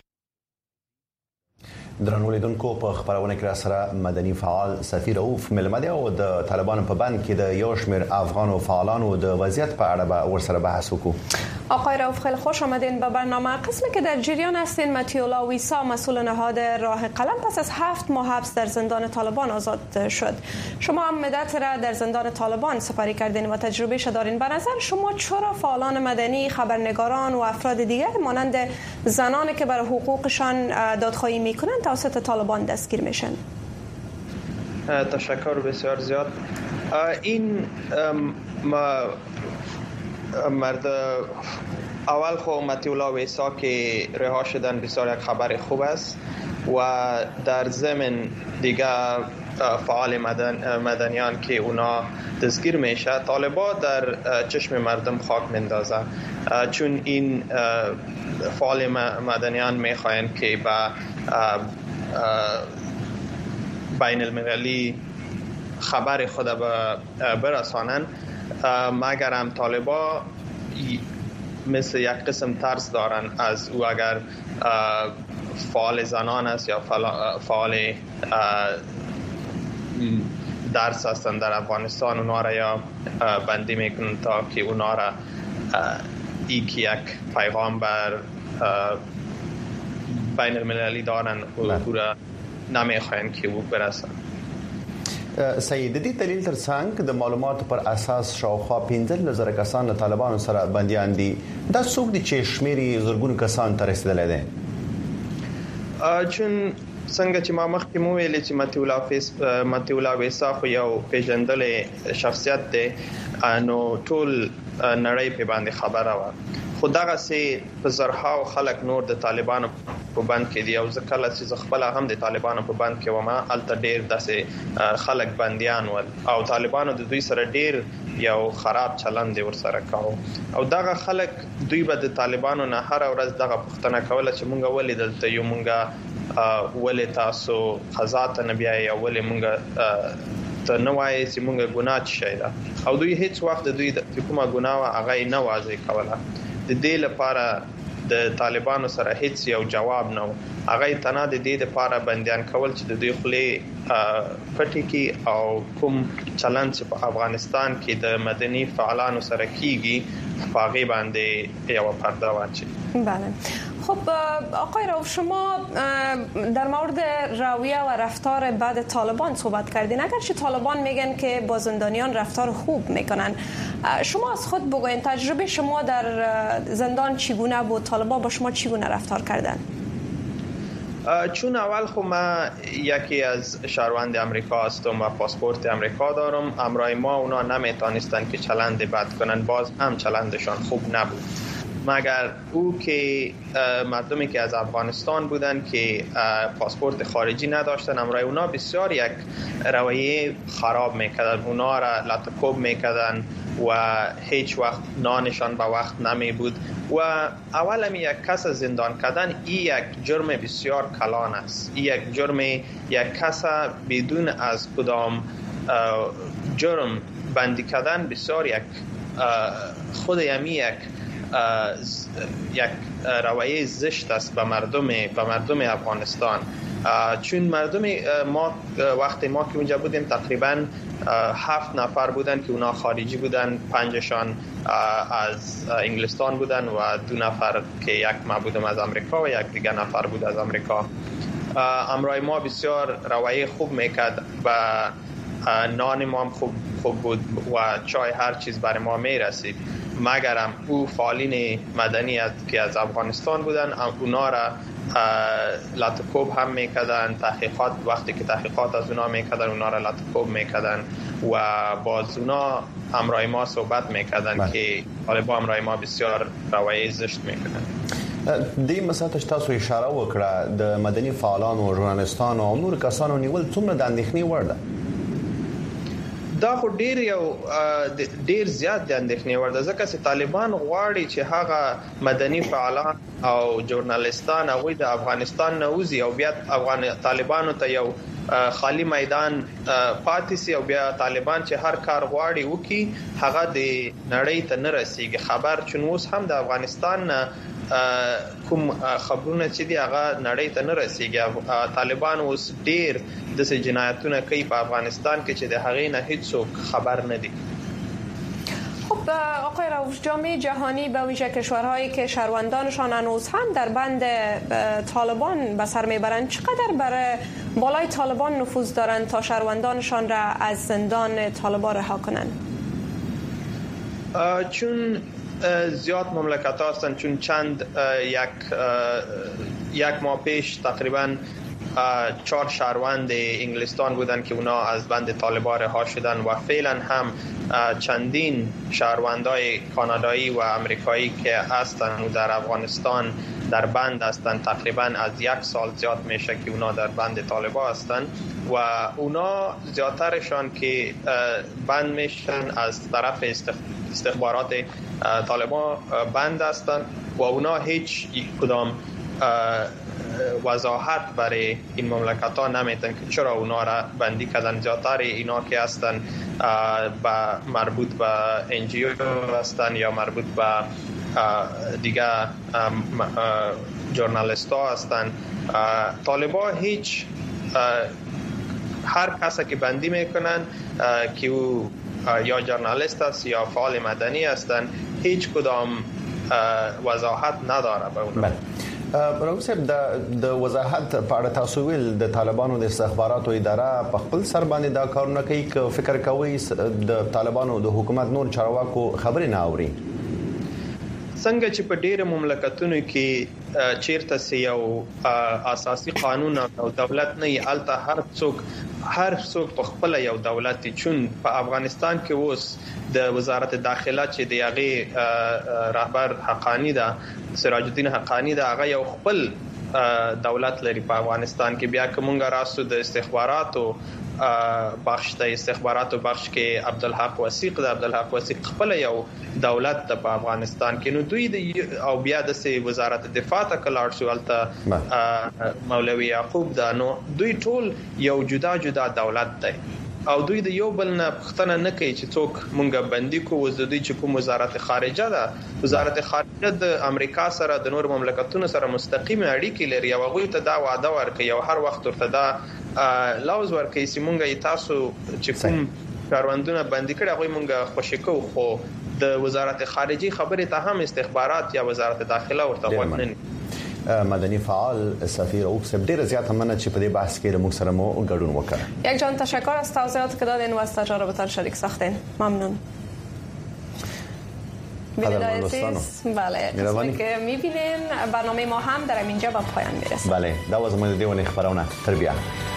درنو لیدونکو په خبرونه کې سره مدني فعال سفیر رؤوف ملمدی او د طالبانو په بند کې د یو شمېر افغان فعالانو د وضعیت په اړه به ورسره بحث وکړو. آقای رؤوف خیلی خوش آمدین به برنامه. قسمی که در جریان هستین مطیع الله ویسا مسئول نهاد راه قلم پس از 7 ماه حبس در زندان طالبان آزاد شد. شما هم مدت را در زندان طالبان سپری کردین و تجربهش دارین. به نظر شما چرا فعالان مدنی، خبرنگاران و افراد دیگر مانند زنانی که برای حقوقشان دادخواهی میکنن توسط طالبان دستگیر میشن؟ تشکر بسیار زیاد. این مرد اول خو مطیع الله ویسا که رها شدن بسیار یک خبر خوب است و در ضمن دیگه فعال مدنیان که اونا دستگیر میشه طالبا در چشم مردم خاک میندازه چون این فعال مدنیان میخواین که با بین المللی خبر خود برسانن مگر هم طالبا مثل یک قسم ترس دارن از او اگر فعال زنان است یا فعال درس هستن در افغانستان اونا را یا بندی میکنن تا که اونا را یک پیغام بر بین المللی دارن او را نمیخواین که او برسن. سید دې دلیل ترڅنګ د معلوماتو پر اساس شاوخوا 15,000 کسان له طالبانو سره بنديان دي. دا څوک دي چې شمیرې زرګون کسان تر رسیدلې دي؟ چون څنګه چې ما مخکې مو ویلې چې مطیع الله ویسا خو یو پیژندل شخصیت دی نو ټول نړۍ په باندې خبره و. خو دغه سي په زرهاو خلک نور د طالبانو په بند کې دي او ځکه چې خپل هم د طالبانو په بند کې ومه الته ډیر داسې خلک بنديان ول او طالبانو د دوی سره ډیر یو خراب چلند ور سره کاوه او دغه خلک دوی به د طالبانو نه هر ورځ دغه پوښتنه کوله چې مونږ ولې دلته یو مونږه ولې تاسو قضا ته نه بیا یا ولې مونږ ته نه وایي چې مونږ ګناه شي دا او دوی هیڅ وخت د دوی د کومه ګناه هغه نه واځي کوله. د دې لپاره د طالبانو سره هیڅ یو جواب نه و. هغه تنه د دې لپاره بنديان کول چې د دوی خلی پټی کې او کوم چلند چې په افغانستان کې د مدني فعالانو سره کیږي هغه باندې یو پرده واچي. بله. خب آقای رؤوف شما در مورد رویه و رفتار بعد طالبان صحبت کردین. اگرچه طالبان میگن که با زندانیان رفتار خوب میکنن شما از خود بگوین تجربه شما در زندان چگونه بود؟ طالبان با شما چگونه رفتار کردن؟ چون اول خو ما یکی از شهروند امریکا هستم و پاسپورت امریکا دارم همراه ما اونا نمیتونستن که چلند بد کنن باز هم چلندشان خوب نبود مگر او که مردمی که از افغانستان بودن که پاسپورت خارجی نداشتن همراه اونا بسیار یک رویه خراب میکردن اونا را لطکوب میکردن و هیچ وقت نانشان به وقت نمی بود و اول هم یک کس زندان کردن این یک جرم بسیار کلان است. این یک جرم یک کس بدون از کدام جرم بندی کردن بسیار یک خود یمی یک رویه زشت است به مردم افغانستان. چون مردم ما وقتی ما که اونجا بودیم تقریبا 7 نفر بودن که اونا خارجی بودن 5شان از انگلستان بودن و 2 نفر که یک ما بودم از امریکا و یک دیگه نفر بود از امریکا. همراه ما بسیار رویه خوب میکرد و نان ما هم خوب خوب بود و چای هر چیز برای ما میرسید، مگرم او فعالین مدنی که از افغانستان بودن اونا را لطکوب هم میکردن. تحقیقات وقتی که تحقیقات از اونا میکردن اونا را لطکوب میکردن و باز اونا همراه ما صحبت میکردن که طالبان همراه ما بسیار رویه زشت میکنن. دې مساتش تاسو اشاره وکړه د مدني فعالانو، ژورنالستانو او نور کسانو نیول څومره د اندېښنې وړ ده؟ دا خو ډیر زیات د اندېښنې وړ ده، ځکه چې طالبان غواړي چې هغه مدني فعالان او ژورنالستان هغوی د افغانستان نه وځي او بیا طالبانو ته یو خالی میدان پاتې سي او بیا طالبان چې هر کار غواړي وکي هغه د نړۍ ته نه رسیږي. خبر چون اوس هم د افغانستان کوم خبرونه چې دی هغه نړۍ ته نه رسیږي. طالبان اوس ډیر د جنایتونو کوي په افغانستان کې چې د هغې نه هیڅوک خبر نه دي. خب آقای رؤوف، جامعه جهانی به ویژه کشورهایی که شهروندانشان هنوز هم در بند طالبان به سر میبرند چقدر بر بالای طالبان نفوذ دارند تا شهروندانشان را از زندان طالبان رها کنند؟ چون زیاد مملکت ها هستند، چون چند یک ماه پیش تقریبا 4 شهروند انگلستان بودن که اونا از بند طالبان رها شدن و فعلا هم چندین شهروندای کانادایی و امریکایی که هستن و در افغانستان در بند هستن. تقریبا از 1 سال زیاد میشه که اونا در بند طالبان هستن و اونا زیادترشان که بند میشن از طرف استخبارات طالبان بند هستن و اونا هیچ کدام وضاحت برای این مملکت ها نمیتن که چرا اونا را بندی کردن. زیادتر اینا که هستن مربوط به NGO هستن یا مربوط به دیگه ژورنالیست ها هستن. طالبان هیچ هر کسی که بندی میکنن که او یا ژورنالیست است یا فعال مدنی هستن هیچ کدام وضاحت نداره به اون. رؤوف صاحب د وضاحت په اړه تاسو ویل د طالبانو د استخباراتو اداره په خپل سر باندې دا کارونه کوي که فکر کوي د طالبانو د حکومت نور چارواکو خبرې نه اوري؟ څنګه چې په ډېر مملکتونو کې چیرته سي یو اساسي قانون او دولت نه الته هر څوک په خپل یو دولت دي. چون په افغانستان کې اوس د وزارت داخله چې د هغه رهبر حقانی ده، سراج الدین حقانی ده، هغه یو خپل دولت لري په افغانستان کې. بیا کومه راسو د استخباراتو بخش د استخباراتو بخش کې عبدالحق وثیق د عبدالحق وثیق خپل یو دولت د افغانستان کې. نو دوی او بیا د وزارت دفاع ته کلاړ شو الته مولوی یعقوب ده. نو دوی ټول یو جدا دولت دی او دوی د یو بل نه پښتنه نه کوي چې څوک مونږه بندي کو. د دوی چې کوم وزارت خارجه ده، وزارت خارجه د امریکا سره د نور مملکتونو سره مستقیم اړیکې لري او هغه ته دا وعده ورکوي او هر وخت ورته دا لوز ورکوي چې مونږه تاسو چې کوم کاروندونه بندي کړي هغه مونږه خوشی کو. خو د وزارت خارجي خبره ته هم استخبارات یا وزارت داخله ورته غوږ نه. مدني فعال سفیر رؤوف صاحب ډیر زیات مننه چې په دې بحث کې موږ سره مو ګډون وکړ. یک جان تشکر از توضیحاتی که دادین و از تجربتان شریک ساختین. ممنون. بیننده عزیز، بله چیزی که میبینین برنامه ما هم در اینجا به پایان میرسه. بله دا وزمون دیونه خبرونه تربیه